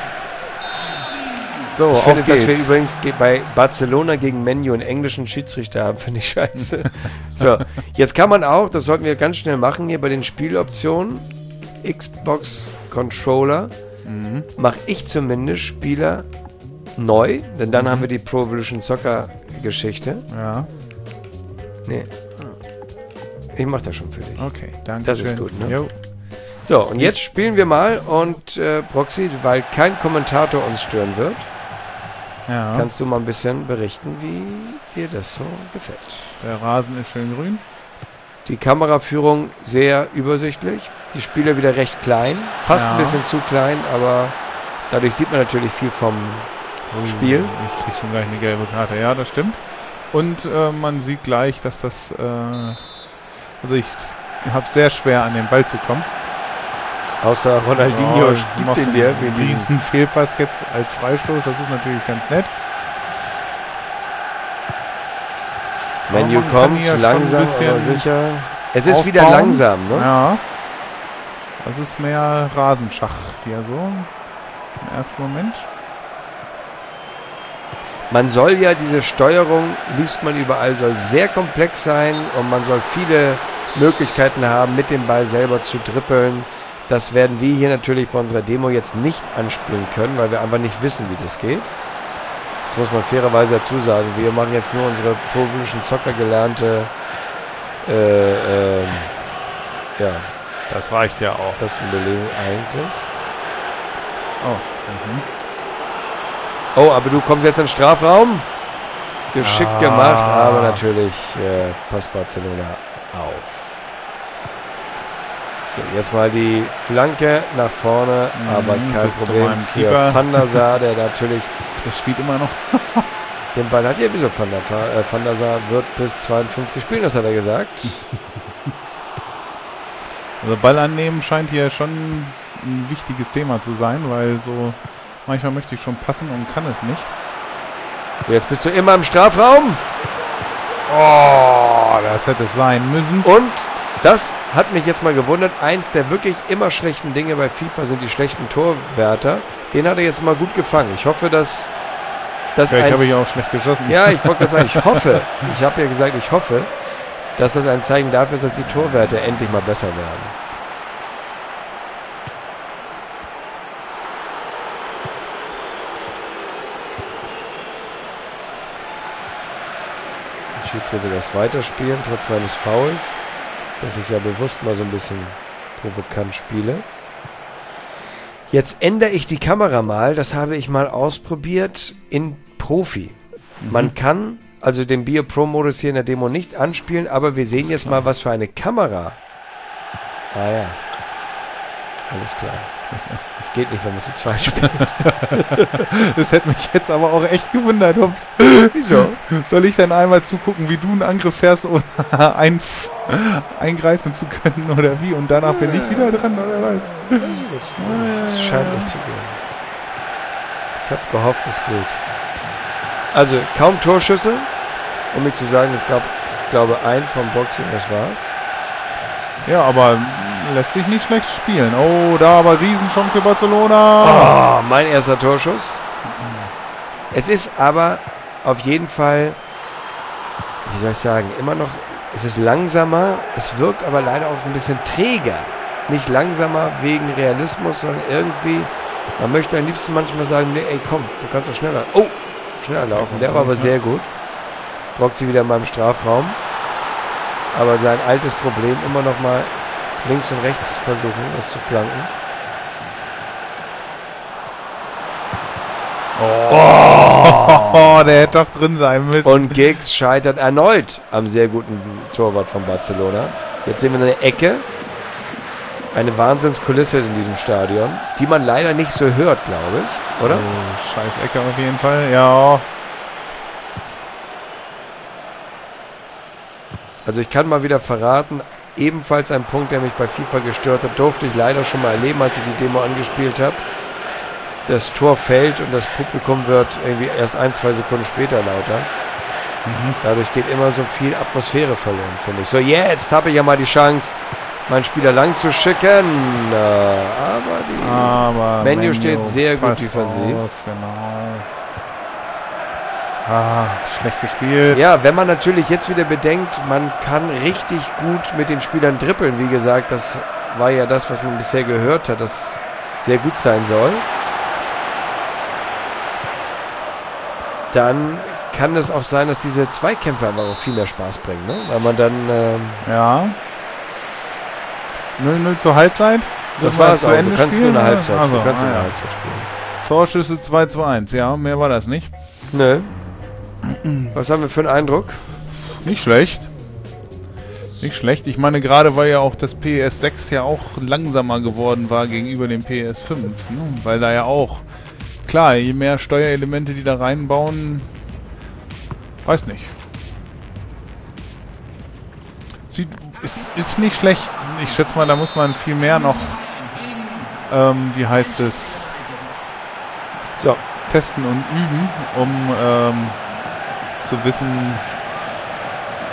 So, ich finde, dass wir übrigens bei Barcelona gegen Man U einen englischen Schiedsrichter haben, finde ich scheiße. So, jetzt kann man auch, das sollten wir ganz schnell machen, hier bei den Spieloptionen, Xbox Controller, mache ich zumindest Spieler neu, denn dann haben wir die Pro Evolution Soccer Geschichte. Ja. Nee. Ich mache das schon für dich. Okay, danke. Das ist gut, ne? Jo. So, und jetzt spielen wir mal und Proxy, weil kein Kommentator uns stören wird, kannst du mal ein bisschen berichten, wie dir das so gefällt. Der Rasen ist schön grün. Die Kameraführung sehr übersichtlich. Die Spieler wieder recht klein. Fast ein bisschen zu klein, aber dadurch sieht man natürlich viel vom Spiel. Ich kriege schon gleich eine gelbe Karte. Ja, das stimmt. Und man sieht gleich, dass das... also ich habe es sehr schwer, an den Ball zu kommen. Außer Ronaldinho gibt den dir. Diesen Fehlpass jetzt als Freistoß, das ist natürlich ganz nett. Menu man kann kommt, hier schon langsam, ein bisschen aber sicher. Es ist wieder aufbauen. langsam, ne? Ja. Das ist mehr Rasenschach hier so. Im ersten Moment. Man soll ja, diese Steuerung, liest man überall, soll sehr komplex sein und man soll viele Möglichkeiten haben, mit dem Ball selber zu dribbeln. Das werden wir hier natürlich bei unserer Demo jetzt nicht anspielen können, weil wir einfach nicht wissen, wie das geht. Das muss man fairerweise dazu sagen. Wir machen jetzt nur unsere Pro Evolution Soccer gelernte, ja, Das reicht ja auch. Tastenbelegung eigentlich. Oh. Oh, aber du kommst jetzt in den Strafraum. Geschickt gemacht, aber natürlich passt Barcelona auf. So, jetzt mal die Flanke nach vorne, aber kein bis zu Problem meinem für Keeper. Van der Sar, der natürlich Das spielt immer noch. den Ball hat. Ja, wieso Van der Sar wird bis 52 spielen, das hat er gesagt. Also Ball annehmen scheint hier schon ein wichtiges Thema zu sein, weil so manchmal möchte ich schon passen und kann es nicht. So, jetzt bist du immer im Strafraum. Oh, das hätte es sein müssen. Und das hat mich jetzt mal gewundert. Eins der wirklich immer schlechten Dinge bei FIFA sind die schlechten Torwärter. Den hat er jetzt mal gut gefangen. Ich hoffe, dass das Vielleicht habe ich auch schlecht geschossen. Ja, ich wollte gerade sagen, ich hoffe. Ich habe ja gesagt, ich hoffe, dass das ein Zeichen dafür ist, dass die Torwerte endlich mal besser werden. Der Schiedsrichter das weiterspielen, trotz meines Fouls, dass ich ja bewusst mal so ein bisschen provokant spiele. Jetzt ändere ich die Kamera mal, das habe ich mal ausprobiert in Profi. Man kann also den Bio Pro Modus hier in der Demo nicht anspielen, aber wir sehen jetzt mal, was für eine Kamera. Ah ja, alles klar. Es geht nicht, wenn man zu zweit spielt. Das hätte mich jetzt aber auch echt gewundert. Ups. Wieso? Soll ich dann einmal zugucken, wie du einen Angriff fährst, ohne eingreifen zu können oder wie? Und danach bin ich wieder dran oder was? Es scheint nicht zu gehen. Ich habe gehofft, es geht. Also kaum Torschüsse, um nicht zu sagen, es gab, glaube ich, ein vom Boxing, das war's. Ja, aber lässt sich nicht schlecht spielen. Oh, da aber Riesenchance für Barcelona. Oh, mein erster Torschuss. Es ist aber auf jeden Fall, wie soll ich sagen, immer noch, es ist langsamer, es wirkt aber leider auch ein bisschen träger. Nicht langsamer wegen Realismus, sondern irgendwie, man möchte am liebsten manchmal sagen, nee, ey, komm, du kannst doch schneller. Oh, schneller laufen. Der war aber sehr gut. Braucht sie wieder in meinem Strafraum. Aber sein altes Problem, immer noch mal links und rechts versuchen, das zu flanken. Oh, der hätte doch drin sein müssen. Und Giggs scheitert erneut am sehr guten Torwart von Barcelona. Jetzt sehen wir eine Ecke. Eine Wahnsinnskulisse in diesem Stadion, die man leider nicht so hört, glaube ich. Oder? Oh, scheiß Ecke auf jeden Fall, ja. Also ich kann mal wieder verraten, ebenfalls ein Punkt, der mich bei FIFA gestört hat, durfte ich leider schon mal erleben, als ich die Demo angespielt habe. Das Tor fällt und das Publikum wird irgendwie erst 1-2 Sekunden später lauter. Dadurch geht immer so viel Atmosphäre verloren, finde ich. So, jetzt habe ich ja mal die Chance, meinen Spieler lang zu schicken. Aber die Menu steht sehr gut defensiv. Genau. Ah, schlecht gespielt. Ja, wenn man natürlich jetzt wieder bedenkt, man kann richtig gut mit den Spielern dribbeln. Wie gesagt, das war ja das, was man bisher gehört hat, das sehr gut sein soll. Dann kann es auch sein, dass diese Zweikämpfe aber auch viel mehr Spaß bringen, ne? Weil man dann... ja. 0-0 zur Halbzeit. Das war es auch. Ende Du kannst spielen, nur eine Halbzeit, also, du kannst nur eine ja. Halbzeit spielen. Torschüsse 2-1, ja, mehr war das nicht. Nö. Was haben wir für einen Eindruck? Nicht schlecht. Nicht schlecht. Ich meine, gerade weil ja auch das PS6 ja auch langsamer geworden war gegenüber dem PS5. Ne? Weil da ja auch, klar, je mehr Steuerelemente die da reinbauen, weiß nicht. Ist nicht schlecht. Ich schätze mal, da muss man viel mehr noch, wie heißt es, So. testen und üben, um zu wissen,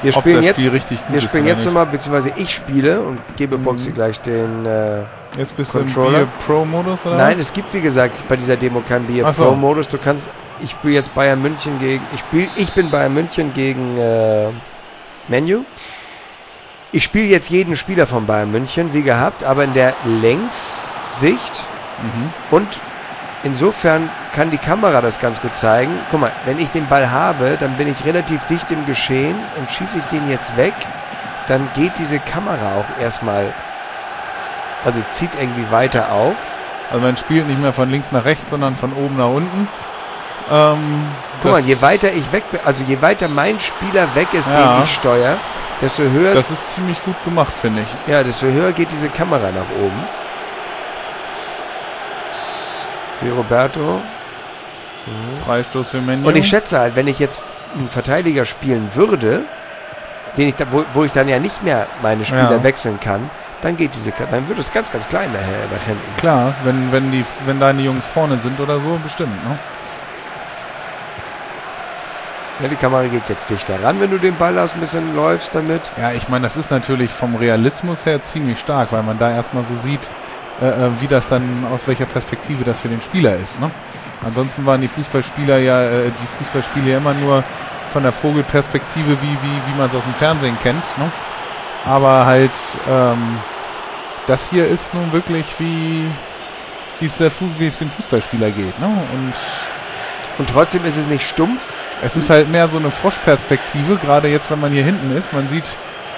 Wir ob spielen das jetzt, Spiel richtig gut wir ist spielen oder jetzt nicht. nochmal, beziehungsweise ich spiele und gebe Boxy gleich den Jetzt bist du im Controller. Bier Pro-Modus oder Nein, was? es gibt wie gesagt bei dieser Demo keinen Bier Ach so. Pro-Modus. Ich spiele jetzt Bayern München ich bin Bayern München gegen Menu. Ich spiele jetzt jeden Spieler von Bayern München, wie gehabt, aber in der Längssicht. Und insofern kann die Kamera das ganz gut zeigen. Guck mal, wenn ich den Ball habe, dann bin ich relativ dicht im Geschehen und schieße ich den jetzt weg, dann geht diese Kamera auch erstmal, also zieht irgendwie weiter auf. Also man spielt nicht mehr von links nach rechts, sondern von oben nach unten. Guck mal, je weiter ich weg bin, also je weiter mein Spieler weg ist, Ja. den ich steuere, desto höher, Das ist ziemlich gut gemacht, finde ich. ja, desto höher geht diese Kamera nach oben. Sie Roberto. Freistoß für Menu. Und ich schätze halt, wenn ich jetzt einen Verteidiger spielen würde, den ich da, wo ich dann ja nicht mehr meine Spieler Ja. wechseln kann, dann geht dann wird es ganz, ganz klein nach hinten. Klar, wenn deine Jungs vorne sind oder so, bestimmt, ne? Ja, die Kamera geht jetzt dichter ran, wenn du den Ball hast, ein bisschen läufst damit. Ja, ich meine, das ist natürlich vom Realismus her ziemlich stark, weil man da erstmal so sieht, wie das dann, aus welcher Perspektive das für den Spieler ist, ne? Ansonsten waren die Fußballspieler die Fußballspiele ja immer nur von der Vogelperspektive, wie man es aus dem Fernsehen kennt, ne? Aber halt, das hier ist nun wirklich wie es dem Fußballspieler geht, ne? Und trotzdem ist es nicht stumpf. Es ist halt mehr so eine Froschperspektive, gerade jetzt, wenn man hier hinten ist. Man sieht...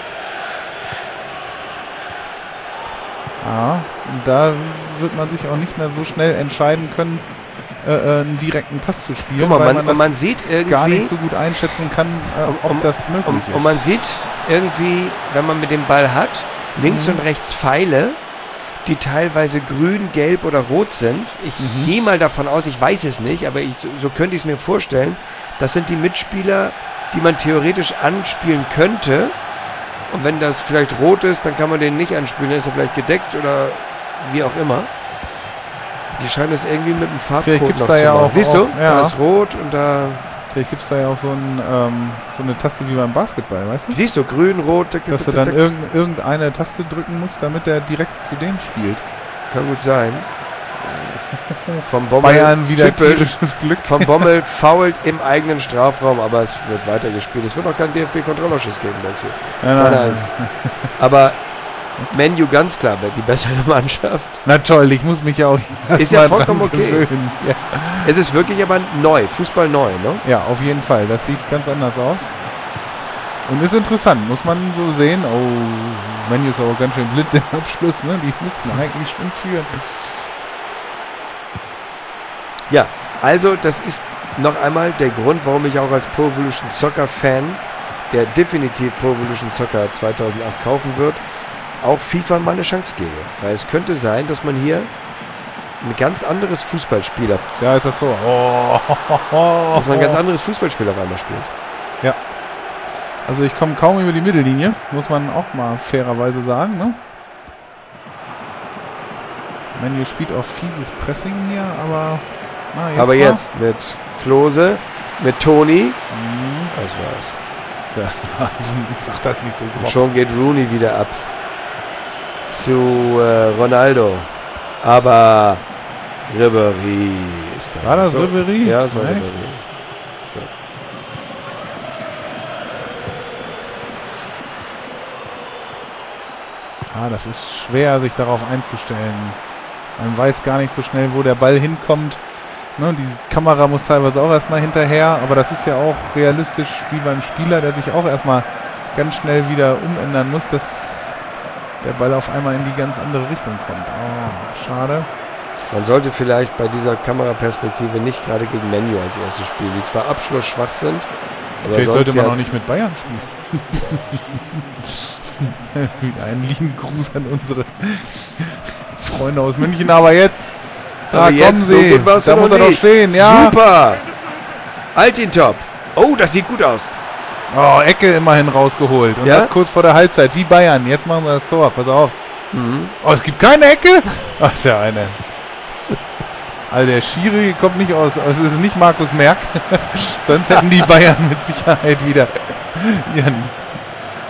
Ja, und da wird man sich auch nicht mehr so schnell entscheiden können, einen direkten Pass zu spielen, Guck mal, weil man sieht irgendwie gar nicht so gut einschätzen kann, ob das möglich ist. Und man sieht irgendwie, wenn man mit dem Ball hat, links und rechts Pfeile, die teilweise grün, gelb oder rot sind. Ich gehe mal davon aus, ich weiß es nicht, aber so könnte ich es mir vorstellen, das sind die Mitspieler, die man theoretisch anspielen könnte. Und wenn das vielleicht rot ist, dann kann man den nicht anspielen, dann ist er vielleicht gedeckt oder wie auch immer. Die scheinen es irgendwie mit dem Vielleicht Farbcode gibt's noch da zu ja machen. auch- Siehst du? auch- ja. Da ist rot und da... Vielleicht gibt es da ja auch so eine Taste wie beim Basketball, weißt du? Siehst du, grün, rot... Dass du dann irgendeine Taste drücken musst, damit der direkt zu denen spielt. Kann gut sein. Vom Bommel Bayern wieder typisch. tierisches Glück. Vom Bommel fault im eigenen Strafraum, aber es wird weitergespielt. Es wird auch kein DFB-Kontrollerschuss geben, Boxy. Keine Eins. Aber Menu ganz klar die bessere Mannschaft. Na toll, ich muss mich ja auch Ist ja erst mal vollkommen dran okay. gewöhnen. Ja. Es ist wirklich aber neu, Fußball neu, ne? Ja, auf jeden Fall. Das sieht ganz anders aus. Und ist interessant, muss man so sehen. Oh, Menu ist aber ganz schön blind im Abschluss, ne? Die müssten eigentlich schon führen. Ja, also das ist noch einmal der Grund, warum ich auch als Pro Evolution Soccer Fan, der definitiv Pro Evolution Soccer 2008 kaufen wird, auch FIFA mal eine Chance gebe. Weil es könnte sein, dass man hier ein ganz anderes Fußballspiel auf, Da ist das Tor. Oh. dass man ein ganz anderes Fußballspiel auf einmal spielt. Ja. Also ich komme kaum über die Mittellinie, muss man auch mal fairerweise sagen, ne? Menu spielt auf fieses Pressing hier, aber... Aber jetzt mit Klose, mit Toni, das war's. Das sag das nicht so Und grob. schon geht Rooney wieder ab zu Ronaldo. Aber Ribéry ist da. War das Ribéry? Ja, das war Echt? Ribéry. So. Das ist schwer, sich darauf einzustellen. Man weiß gar nicht so schnell, wo der Ball hinkommt. Ne, die Kamera muss teilweise auch erstmal hinterher, aber das ist ja auch realistisch wie beim Spieler, der sich auch erstmal ganz schnell wieder umändern muss, dass der Ball auf einmal in die ganz andere Richtung kommt. Oh, schade. Man sollte vielleicht bei dieser Kameraperspektive nicht gerade gegen Menu als erstes spielen, die zwar abschlussschwach sind, aber Vielleicht sonst sollte man ja, auch nicht mit Bayern spielen. Einen lieben Gruß an unsere Freunde aus München, aber jetzt... aber jetzt, so gut war's da muss er doch nicht. stehen, ja. Super! Altintop. Oh, das sieht gut aus. Oh, Ecke immerhin rausgeholt. Und Ja? das kurz vor der Halbzeit, wie Bayern. Jetzt machen sie das Tor, pass auf. Oh, es gibt keine Ecke? Ach, ist ja eine. Also der Schiri kommt nicht aus, also es ist nicht Markus Merck. Sonst hätten die Bayern mit Sicherheit wieder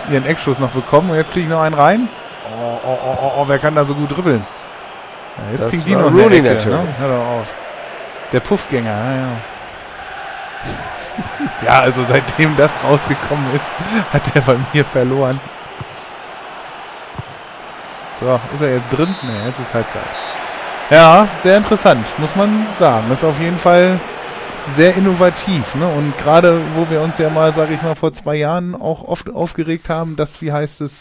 ihren Eckschuss noch bekommen. Und jetzt kriege ich noch einen rein. Oh, wer kann da so gut dribbeln? Ja, jetzt kriegen die noch eine Ecke, ne? Hör doch auf. Der Puffgänger, ja. Ja, also seitdem das rausgekommen ist, hat er bei mir verloren. So, ist er jetzt drin? Ne, jetzt ist Halbzeit. Ja, sehr interessant, muss man sagen. Das ist auf jeden Fall sehr innovativ, ne? Und gerade, wo wir uns ja mal, sage ich mal, vor 2 Jahren auch oft aufgeregt haben, dass, wie heißt es,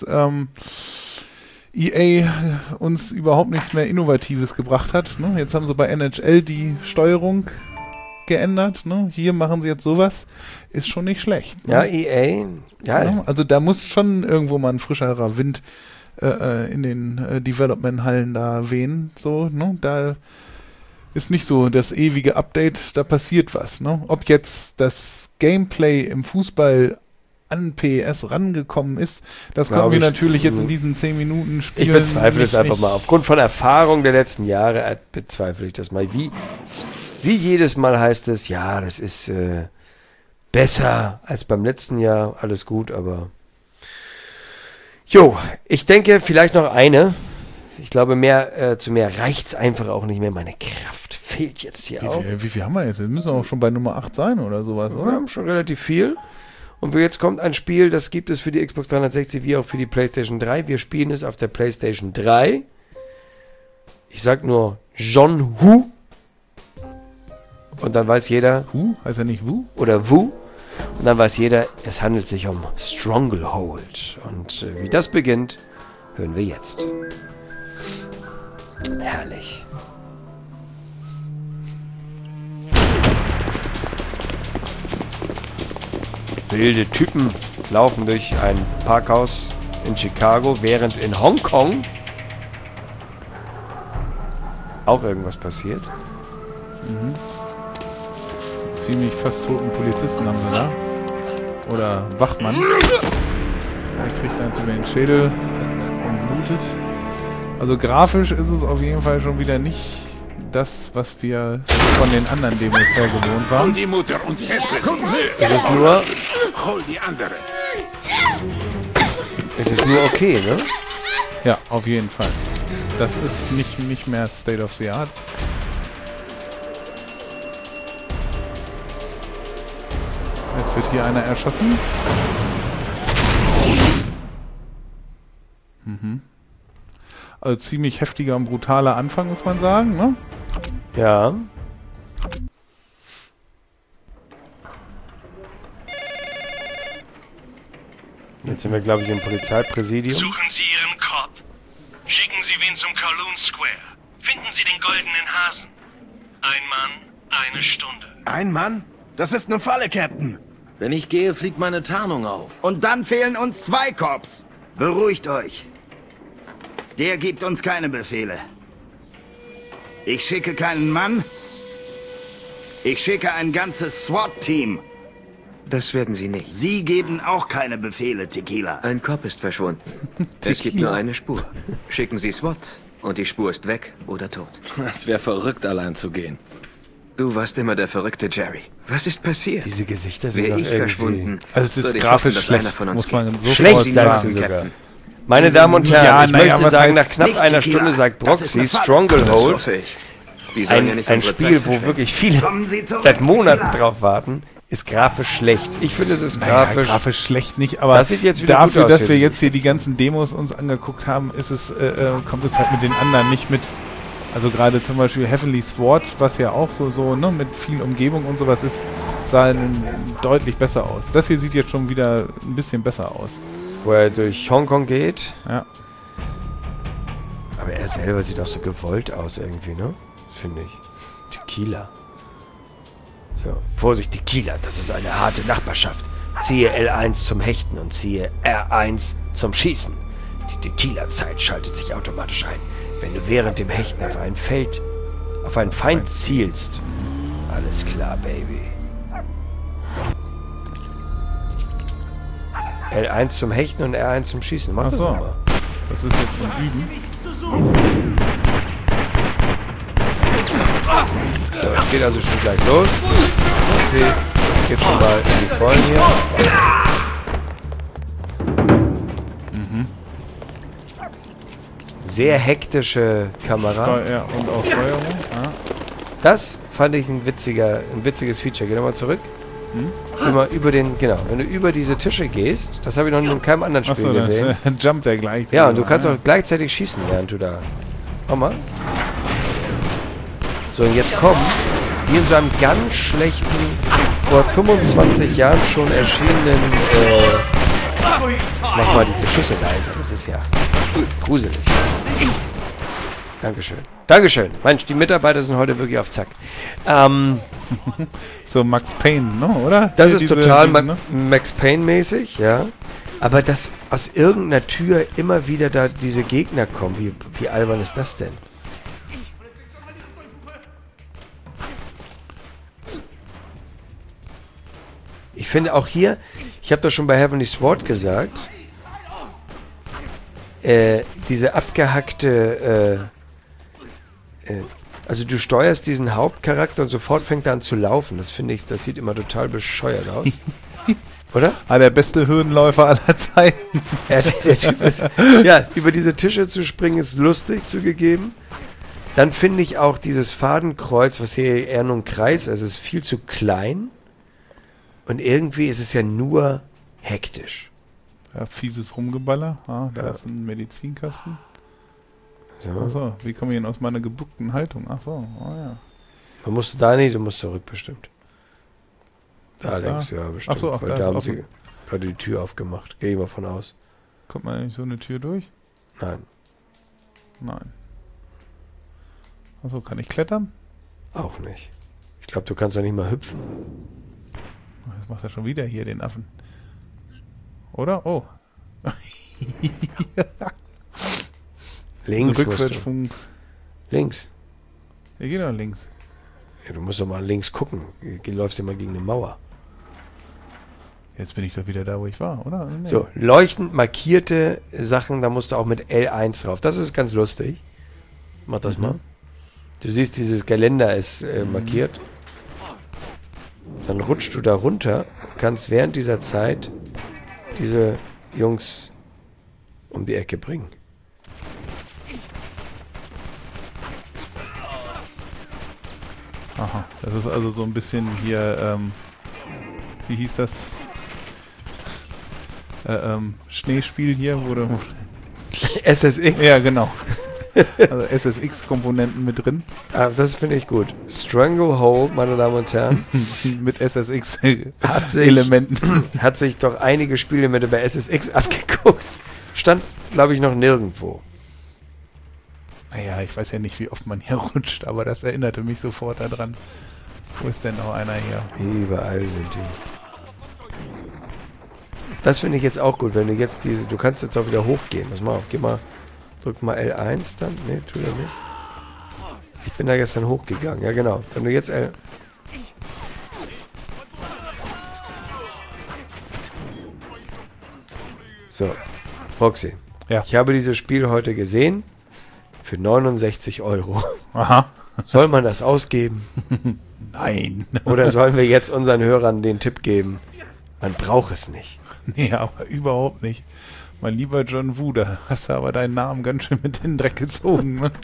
EA uns überhaupt nichts mehr Innovatives gebracht hat. Ne? Jetzt haben sie bei NHL die Steuerung geändert. Ne? Hier machen sie jetzt sowas. Ist schon nicht schlecht. Ne? Ja, EA. Ja. Also da muss schon irgendwo mal ein frischerer Wind in den Development-Hallen da wehen. So, ne? Da ist nicht so das ewige Update, da passiert was. Ne? Ob jetzt das Gameplay im Fußball an PS rangekommen ist, das können wir natürlich jetzt in diesen 10 Minuten spielen. Ich bezweifle es einfach mal. Aufgrund von Erfahrung der letzten Jahre bezweifle ich das mal. Wie jedes Mal heißt es, ja, das ist besser als beim letzten Jahr, alles gut, aber ich denke, vielleicht noch eine. Ich glaube, zu mehr reicht's einfach auch nicht mehr. Meine Kraft fehlt jetzt hier auch. Wie viel haben wir jetzt? Wir müssen auch schon bei Nummer 8 sein oder sowas, oder? Wir haben schon relativ viel. Und jetzt kommt ein Spiel, das gibt es für die Xbox 360 wie auch für die PlayStation 3. Wir spielen es auf der PlayStation 3. Ich sag nur John Woo. Und dann weiß jeder... Who? Heißt er nicht Woo? Oder Woo. Und dann weiß jeder, es handelt sich um Stronghold. Und wie das beginnt, hören wir jetzt. Herrlich. Wilde Typen laufen durch ein Parkhaus in Chicago, während in Hongkong auch irgendwas passiert. Mhm. Ziemlich fast toten Polizisten haben wir da. Oder Wachmann. Der kriegt eins über den Schädel und blutet. Also grafisch ist es auf jeden Fall schon wieder nicht das, was wir von den anderen Demos her gewohnt waren. Hol die Mutter und fessle sie. Es ist nur... Hol die andere. Es ist nur okay, ne? Ja, auf jeden Fall. Das ist nicht mehr State of the Art. Jetzt wird hier einer erschossen. Mhm. Also ziemlich heftiger und brutaler Anfang, muss man sagen, ne? Ja. Jetzt sind wir, glaube ich, im Polizeipräsidium. Suchen Sie Ihren Cop. Schicken Sie wen zum Kowloon Square. Finden Sie den goldenen Hasen. Ein Mann, eine Stunde. Ein Mann? Das ist eine Falle, Captain. Wenn ich gehe, fliegt meine Tarnung auf. Und dann fehlen uns 2 Cops. Beruhigt euch. Der gibt uns keine Befehle. Ich schicke keinen Mann. Ich schicke ein ganzes SWAT-Team. Das werden Sie nicht. Sie geben auch keine Befehle, Tequila. Ein Cop ist verschwunden. Es gibt nur eine Spur. Schicken Sie SWAT und die Spur ist weg oder tot. Es wäre verrückt, allein zu gehen. Du warst immer der verrückte Jerry. Was ist passiert? Diese Gesichter sind Wäre doch ich irgendwie... verschwunden. Also es ist grafisch schlecht, muss man so schlecht, sagst du sogar. Meine Damen und Herren, ich möchte sagen, nach knapp einer Stunde sagt Broxy Stronghold, ein Spiel, wo wirklich viele seit Monaten drauf warten, ist grafisch schlecht. Ich finde, es ist grafisch schlecht nicht, aber das sieht jetzt wieder dafür, gut aus, dass wir jetzt hier die ganzen Demos uns angeguckt haben, ist es, kommt es halt mit den anderen nicht mit. Also gerade zum Beispiel Heavenly Sword, was ja auch so ne, mit viel Umgebung und sowas ist, sah deutlich besser aus. Das hier sieht jetzt schon wieder ein bisschen besser aus. Wo er durch Hongkong geht. Ja. Aber er selber sieht auch so gewollt aus irgendwie, ne? Finde ich. Tequila. So, Vorsicht, Tequila, das ist eine harte Nachbarschaft. Ziehe L1 zum Hechten und ziehe R1 zum Schießen. Die Tequila-Zeit schaltet sich automatisch ein, wenn du während dem Hechten auf einen Feind zielst. Alles klar, Baby. L1 zum Hechten und R1 zum Schießen. Mach das mal. Das ist jetzt zum Üben. So, es geht also schon gleich los. Ich sehe, geht schon mal in die Vollen hier. sehr hektische Kamera. Ja, und auch Steuerung. Ja. Das fand ich ein witziges Feature. Geh nochmal zurück. Immer über wenn du über diese Tische gehst, das habe ich noch in keinem anderen Spiel gesehen. Dann jumpt er gleich. Ja, und du kannst auch gleichzeitig schießen, während du da... Mach mal. So, und jetzt kommen, wie in so einem ganz schlechten, vor 25 Jahren schon erschienenen, mach mal diese Schüsse leiser, das ist ja gruselig. Dankeschön. Dankeschön. Mensch, die Mitarbeiter sind heute wirklich auf Zack. So Max Payne, ne, oder? Das ist total Max Payne-mäßig, ja. Aber dass aus irgendeiner Tür immer wieder da diese Gegner kommen, wie albern ist das denn? Ich finde auch hier, ich habe das schon bei Heavenly Sword gesagt, diese abgehackte, also du steuerst diesen Hauptcharakter und sofort fängt er an zu laufen. Das finde ich, das sieht immer total bescheuert aus. Oder? Der beste Höhenläufer aller Zeiten. Ja, der Typ ist, über diese Tische zu springen ist lustig zugegeben. Dann finde ich auch dieses Fadenkreuz, was hier eher nur ein Kreis ist, ist viel zu klein. Und irgendwie ist es ja nur hektisch. Ja, fieses Rumgeballer. Da ist ein Medizinkasten. So. Achso, wie komme ich denn aus meiner gebuckten Haltung? Achso, ja. Du musst da nicht, du musst zurück bestimmt. Da links, ja, bestimmt. Achso, ach, da haben sie gerade die Tür aufgemacht. Gehe ich mal von aus. Kommt man eigentlich so eine Tür durch? Nein. Achso, kann ich klettern? Auch nicht. Ich glaube, du kannst doch nicht mal hüpfen. Das macht er schon wieder hier, den Affen. Oder? Oh. Links Rückwärtsschwung. Links. Hier geht doch links. Ja, du musst doch mal links gucken. Du läufst immer gegen eine Mauer. Jetzt bin ich doch wieder da, wo ich war, oder? Nee. So, leuchtend markierte Sachen, da musst du auch mit L1 drauf. Das ist ganz lustig. Mach das mal. Du siehst, dieses Geländer ist markiert. Dann rutschst du da runter, kannst während dieser Zeit diese Jungs um die Ecke bringen. Aha, das ist also so ein bisschen hier, wie hieß das? Schneespiel hier, wurde SSX? Ja, genau. Also SSX-Komponenten mit drin. Das finde ich gut. Stranglehold, meine Damen und Herren. Mit SSX-Elementen. Hat sich doch einige Spielelemente bei SSX abgeguckt. Stand, glaube ich, noch nirgendwo. Naja, ich weiß ja nicht, wie oft man hier rutscht, aber das erinnerte mich sofort daran. Wo ist denn noch einer hier? Überall sind die. Das finde ich jetzt auch gut, wenn du jetzt du kannst jetzt auch wieder hochgehen. Pass mal auf, drück mal L1 dann. Ne, tu er nicht. Ich bin da gestern hochgegangen. Ja, genau. Wenn du jetzt So, Proxy. Ja. Ich habe dieses Spiel heute gesehen für 69 €. Aha. Soll man das ausgeben? Nein. Oder sollen wir jetzt unseren Hörern den Tipp geben, man braucht es nicht? Nee, aber überhaupt nicht. Mein lieber John Woo, da hast du aber deinen Namen ganz schön mit in den Dreck gezogen. Ne?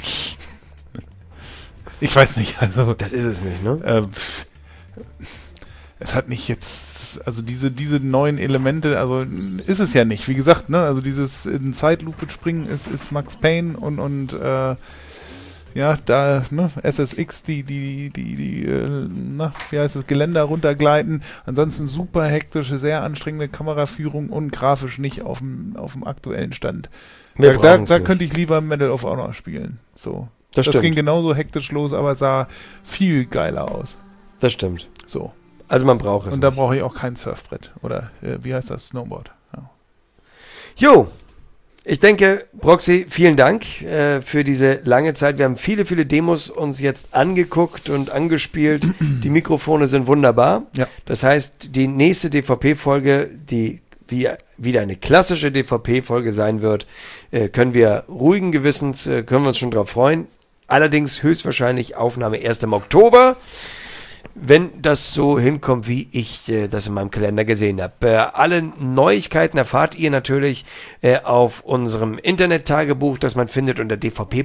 Ich weiß nicht, also... Das ist es nicht, ne? Es hat nicht jetzt... Also diese neuen Elemente, also ist es ja nicht. Wie gesagt, ne? Also dieses in Zeitlupe springen ist Max Payne und ja, da, ne, SSX, wie heißt das, Geländer runtergleiten. Ansonsten super hektische, sehr anstrengende Kameraführung und grafisch nicht auf dem aktuellen Stand. Da könnte ich lieber Medal of Honor spielen. So. Das ging genauso hektisch los, aber sah viel geiler aus. Das stimmt. So. Also man braucht es nicht. Und da brauche ich auch kein Surfbrett. Oder wie heißt das? Snowboard. Ja. Jo! Ich denke, Proxy, vielen Dank für diese lange Zeit. Wir haben viele, viele Demos uns jetzt angeguckt und angespielt. Die Mikrofone sind wunderbar. Ja. Das heißt, die nächste DVP-Folge, die wieder eine klassische DVP-Folge sein wird, können wir ruhigen Gewissens, können wir uns schon drauf freuen. Allerdings höchstwahrscheinlich Aufnahme erst im Oktober. wenn das so hinkommt, wie ich das in meinem Kalender gesehen habe. Alle Neuigkeiten erfahrt ihr natürlich auf unserem Internet-Tagebuch, das man findet unter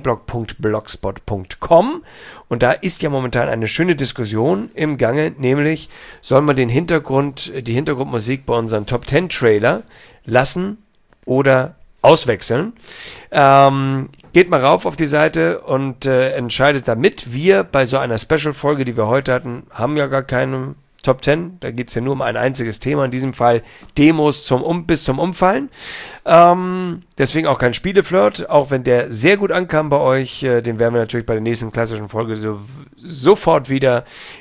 dvpblog.blogspot.com. Und da ist ja momentan eine schöne Diskussion im Gange, nämlich soll man die Hintergrundmusik bei unseren Top 10 Trailer lassen oder auswechseln. Geht mal rauf auf die Seite und entscheidet damit. Wir bei so einer Special-Folge, die wir heute hatten, haben ja gar keine Top 10. Da geht es ja nur um ein einziges Thema. In diesem Fall Demos bis zum Umfallen. Deswegen auch kein Spieleflirt, auch wenn der sehr gut ankam bei euch. Den werden wir natürlich bei der nächsten klassischen Folge sofort wieder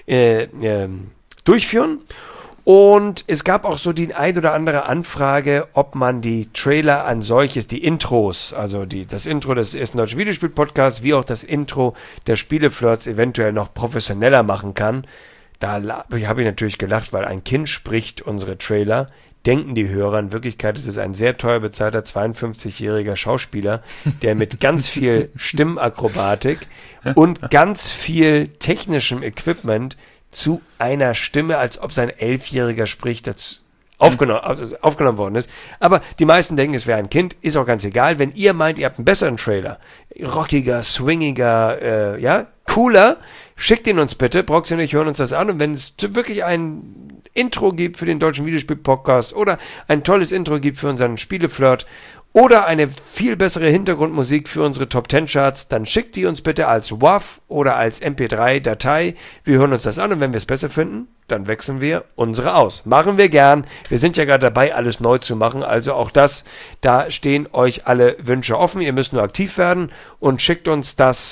durchführen. Und es gab auch so die ein oder andere Anfrage, ob man die Trailer an solches, die Intros, also das Intro des ersten deutschen Videospiel-Podcasts, wie auch das Intro der Spieleflirts eventuell noch professioneller machen kann. Da habe ich natürlich gelacht, weil ein Kind spricht unsere Trailer. Denken die Hörer, in Wirklichkeit ist es ein sehr teuer bezahlter 52-jähriger Schauspieler, der mit ganz viel Stimmakrobatik und ganz viel technischem Equipment zu einer Stimme, als ob sein 11-Jähriger spricht, das aufgenommen worden ist. Aber die meisten denken, es wäre ein Kind, ist auch ganz egal. Wenn ihr meint, ihr habt einen besseren Trailer, rockiger, swingiger, cooler, schickt ihn uns bitte, Broxy und ich hören uns das an. Und wenn es wirklich ein Intro gibt für den deutschen Videospiel-Podcast oder ein tolles Intro gibt für unseren Spieleflirt oder eine viel bessere Hintergrundmusik für unsere Top 10 Charts, dann schickt die uns bitte als WAV oder als MP3-Datei. Wir hören uns das an und wenn wir es besser finden, dann wechseln wir unsere aus. Machen wir gern. Wir sind ja gerade dabei, alles neu zu machen. Also auch das, da stehen euch alle Wünsche offen. Ihr müsst nur aktiv werden und schickt uns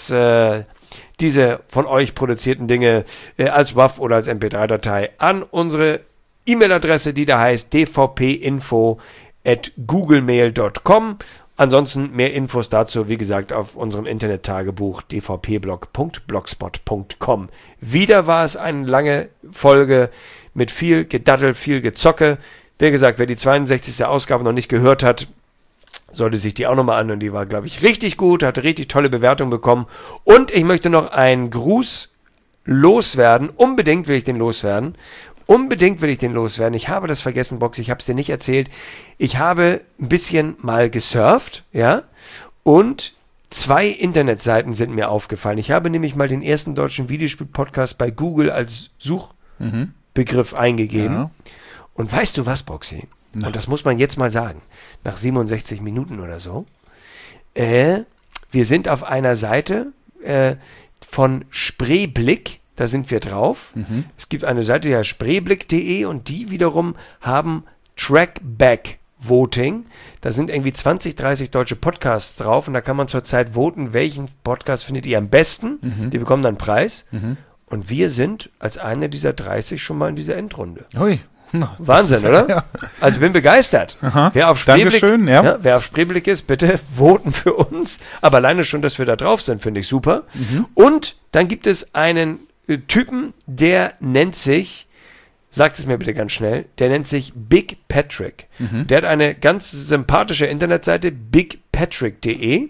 diese von euch produzierten Dinge als WAV oder als MP3-Datei an unsere E-Mail-Adresse, die da heißt dvpinfo@googlemail.com. Ansonsten mehr Infos dazu, wie gesagt, auf unserem Internet-Tagebuch dvpblog.blogspot.com. Wieder war es eine lange Folge mit viel Gedaddel, viel Gezocke. Wie gesagt, wer die 62. Ausgabe noch nicht gehört hat, sollte sich die auch nochmal anhören. Die war, glaube ich, richtig gut, hatte richtig tolle Bewertungen bekommen. Und ich möchte noch einen Gruß loswerden. Unbedingt will ich den loswerden. Ich habe das vergessen, Box, ich habe es dir nicht erzählt. Ich habe ein bisschen mal gesurft, ja, und 2 Internetseiten sind mir aufgefallen. Ich habe nämlich mal den ersten deutschen Videospiel-Podcast bei Google als Suchbegriff eingegeben. Ja. Und weißt du was, Boxy? Na. Und das muss man jetzt mal sagen, nach 67 Minuten oder so. Wir sind auf einer Seite von Spreeblick. Da sind wir drauf. Es gibt eine Seite, die heißt spreeblick.de und die wiederum haben Trackback Voting. Da sind irgendwie 20, 30 deutsche Podcasts drauf und da kann man zurzeit voten, welchen Podcast findet ihr am besten. Die bekommen dann einen Preis. Und wir sind als einer dieser 30 schon mal in dieser Endrunde. Ui. Wahnsinn, oder? Ja. Also bin begeistert. Wer auf Spreeblick ist, bitte voten für uns. Aber alleine schon, dass wir da drauf sind, finde ich super. Und dann gibt es einen Typen, der nennt sich, sagt es mir bitte ganz schnell, der nennt sich Big Patrick. Der hat eine ganz sympathische Internetseite, bigpatrick.de,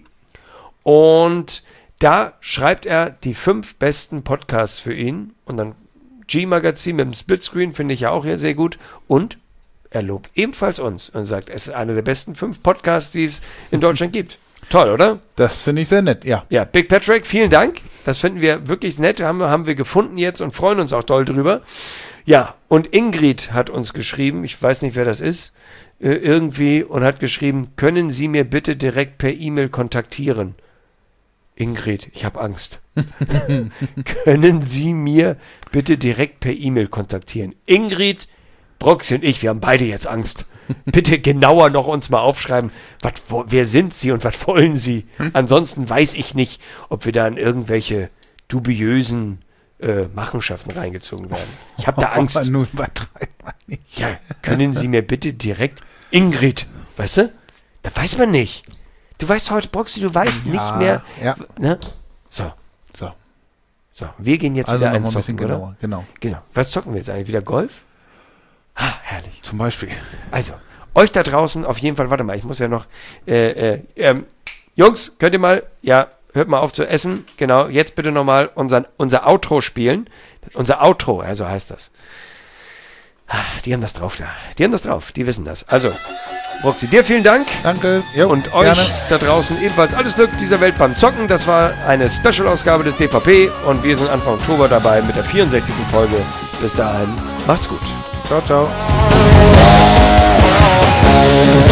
und da schreibt er die 5 besten Podcasts für ihn und dann G-Magazin mit dem Splitscreen finde ich ja auch hier sehr gut und er lobt ebenfalls uns und sagt, es ist einer der besten 5 Podcasts, die es in Deutschland gibt. Toll, oder? Das finde ich sehr nett, ja. Ja, Big Patrick, vielen Dank. Das finden wir wirklich nett. Haben wir gefunden jetzt und freuen uns auch doll drüber. Ja, und Ingrid hat uns geschrieben, ich weiß nicht, wer das ist, irgendwie, und hat geschrieben, können Sie mir bitte direkt per E-Mail kontaktieren? Ingrid, ich habe Angst. Können Sie mir bitte direkt per E-Mail kontaktieren? Ingrid, Broxy und ich, wir haben beide jetzt Angst. Bitte genauer noch uns mal aufschreiben, wer sind Sie und was wollen Sie? Ansonsten weiß ich nicht, ob wir da in irgendwelche dubiösen Machenschaften reingezogen werden. Ich habe da Angst. Nur übertreibt man nicht. Ja, können Sie mir bitte direkt, Ingrid, weißt du? Da weiß man nicht. Du weißt heute, Broxy, du weißt nicht mehr. Ja. Ne? So, wir gehen jetzt wieder ein zocken, oder? Genau. Was zocken wir jetzt eigentlich? Wieder Golf? Herrlich. Zum Beispiel. Also, euch da draußen auf jeden Fall, warte mal, ich muss ja noch, Jungs, könnt ihr mal, ja, hört mal auf zu essen. Genau, jetzt bitte nochmal unser Outro spielen. Unser Outro, ja, so heißt das. Die haben das drauf da. Die haben das drauf, die wissen das. Also, Bruxi, dir vielen Dank. Danke. Jo, und euch gerne. da draußen ebenfalls alles Glück dieser Welt beim Zocken. Das war eine Special-Ausgabe des DVP und wir sind Anfang Oktober dabei mit der 64. Folge. Bis dahin, macht's gut. Ciao, ciao.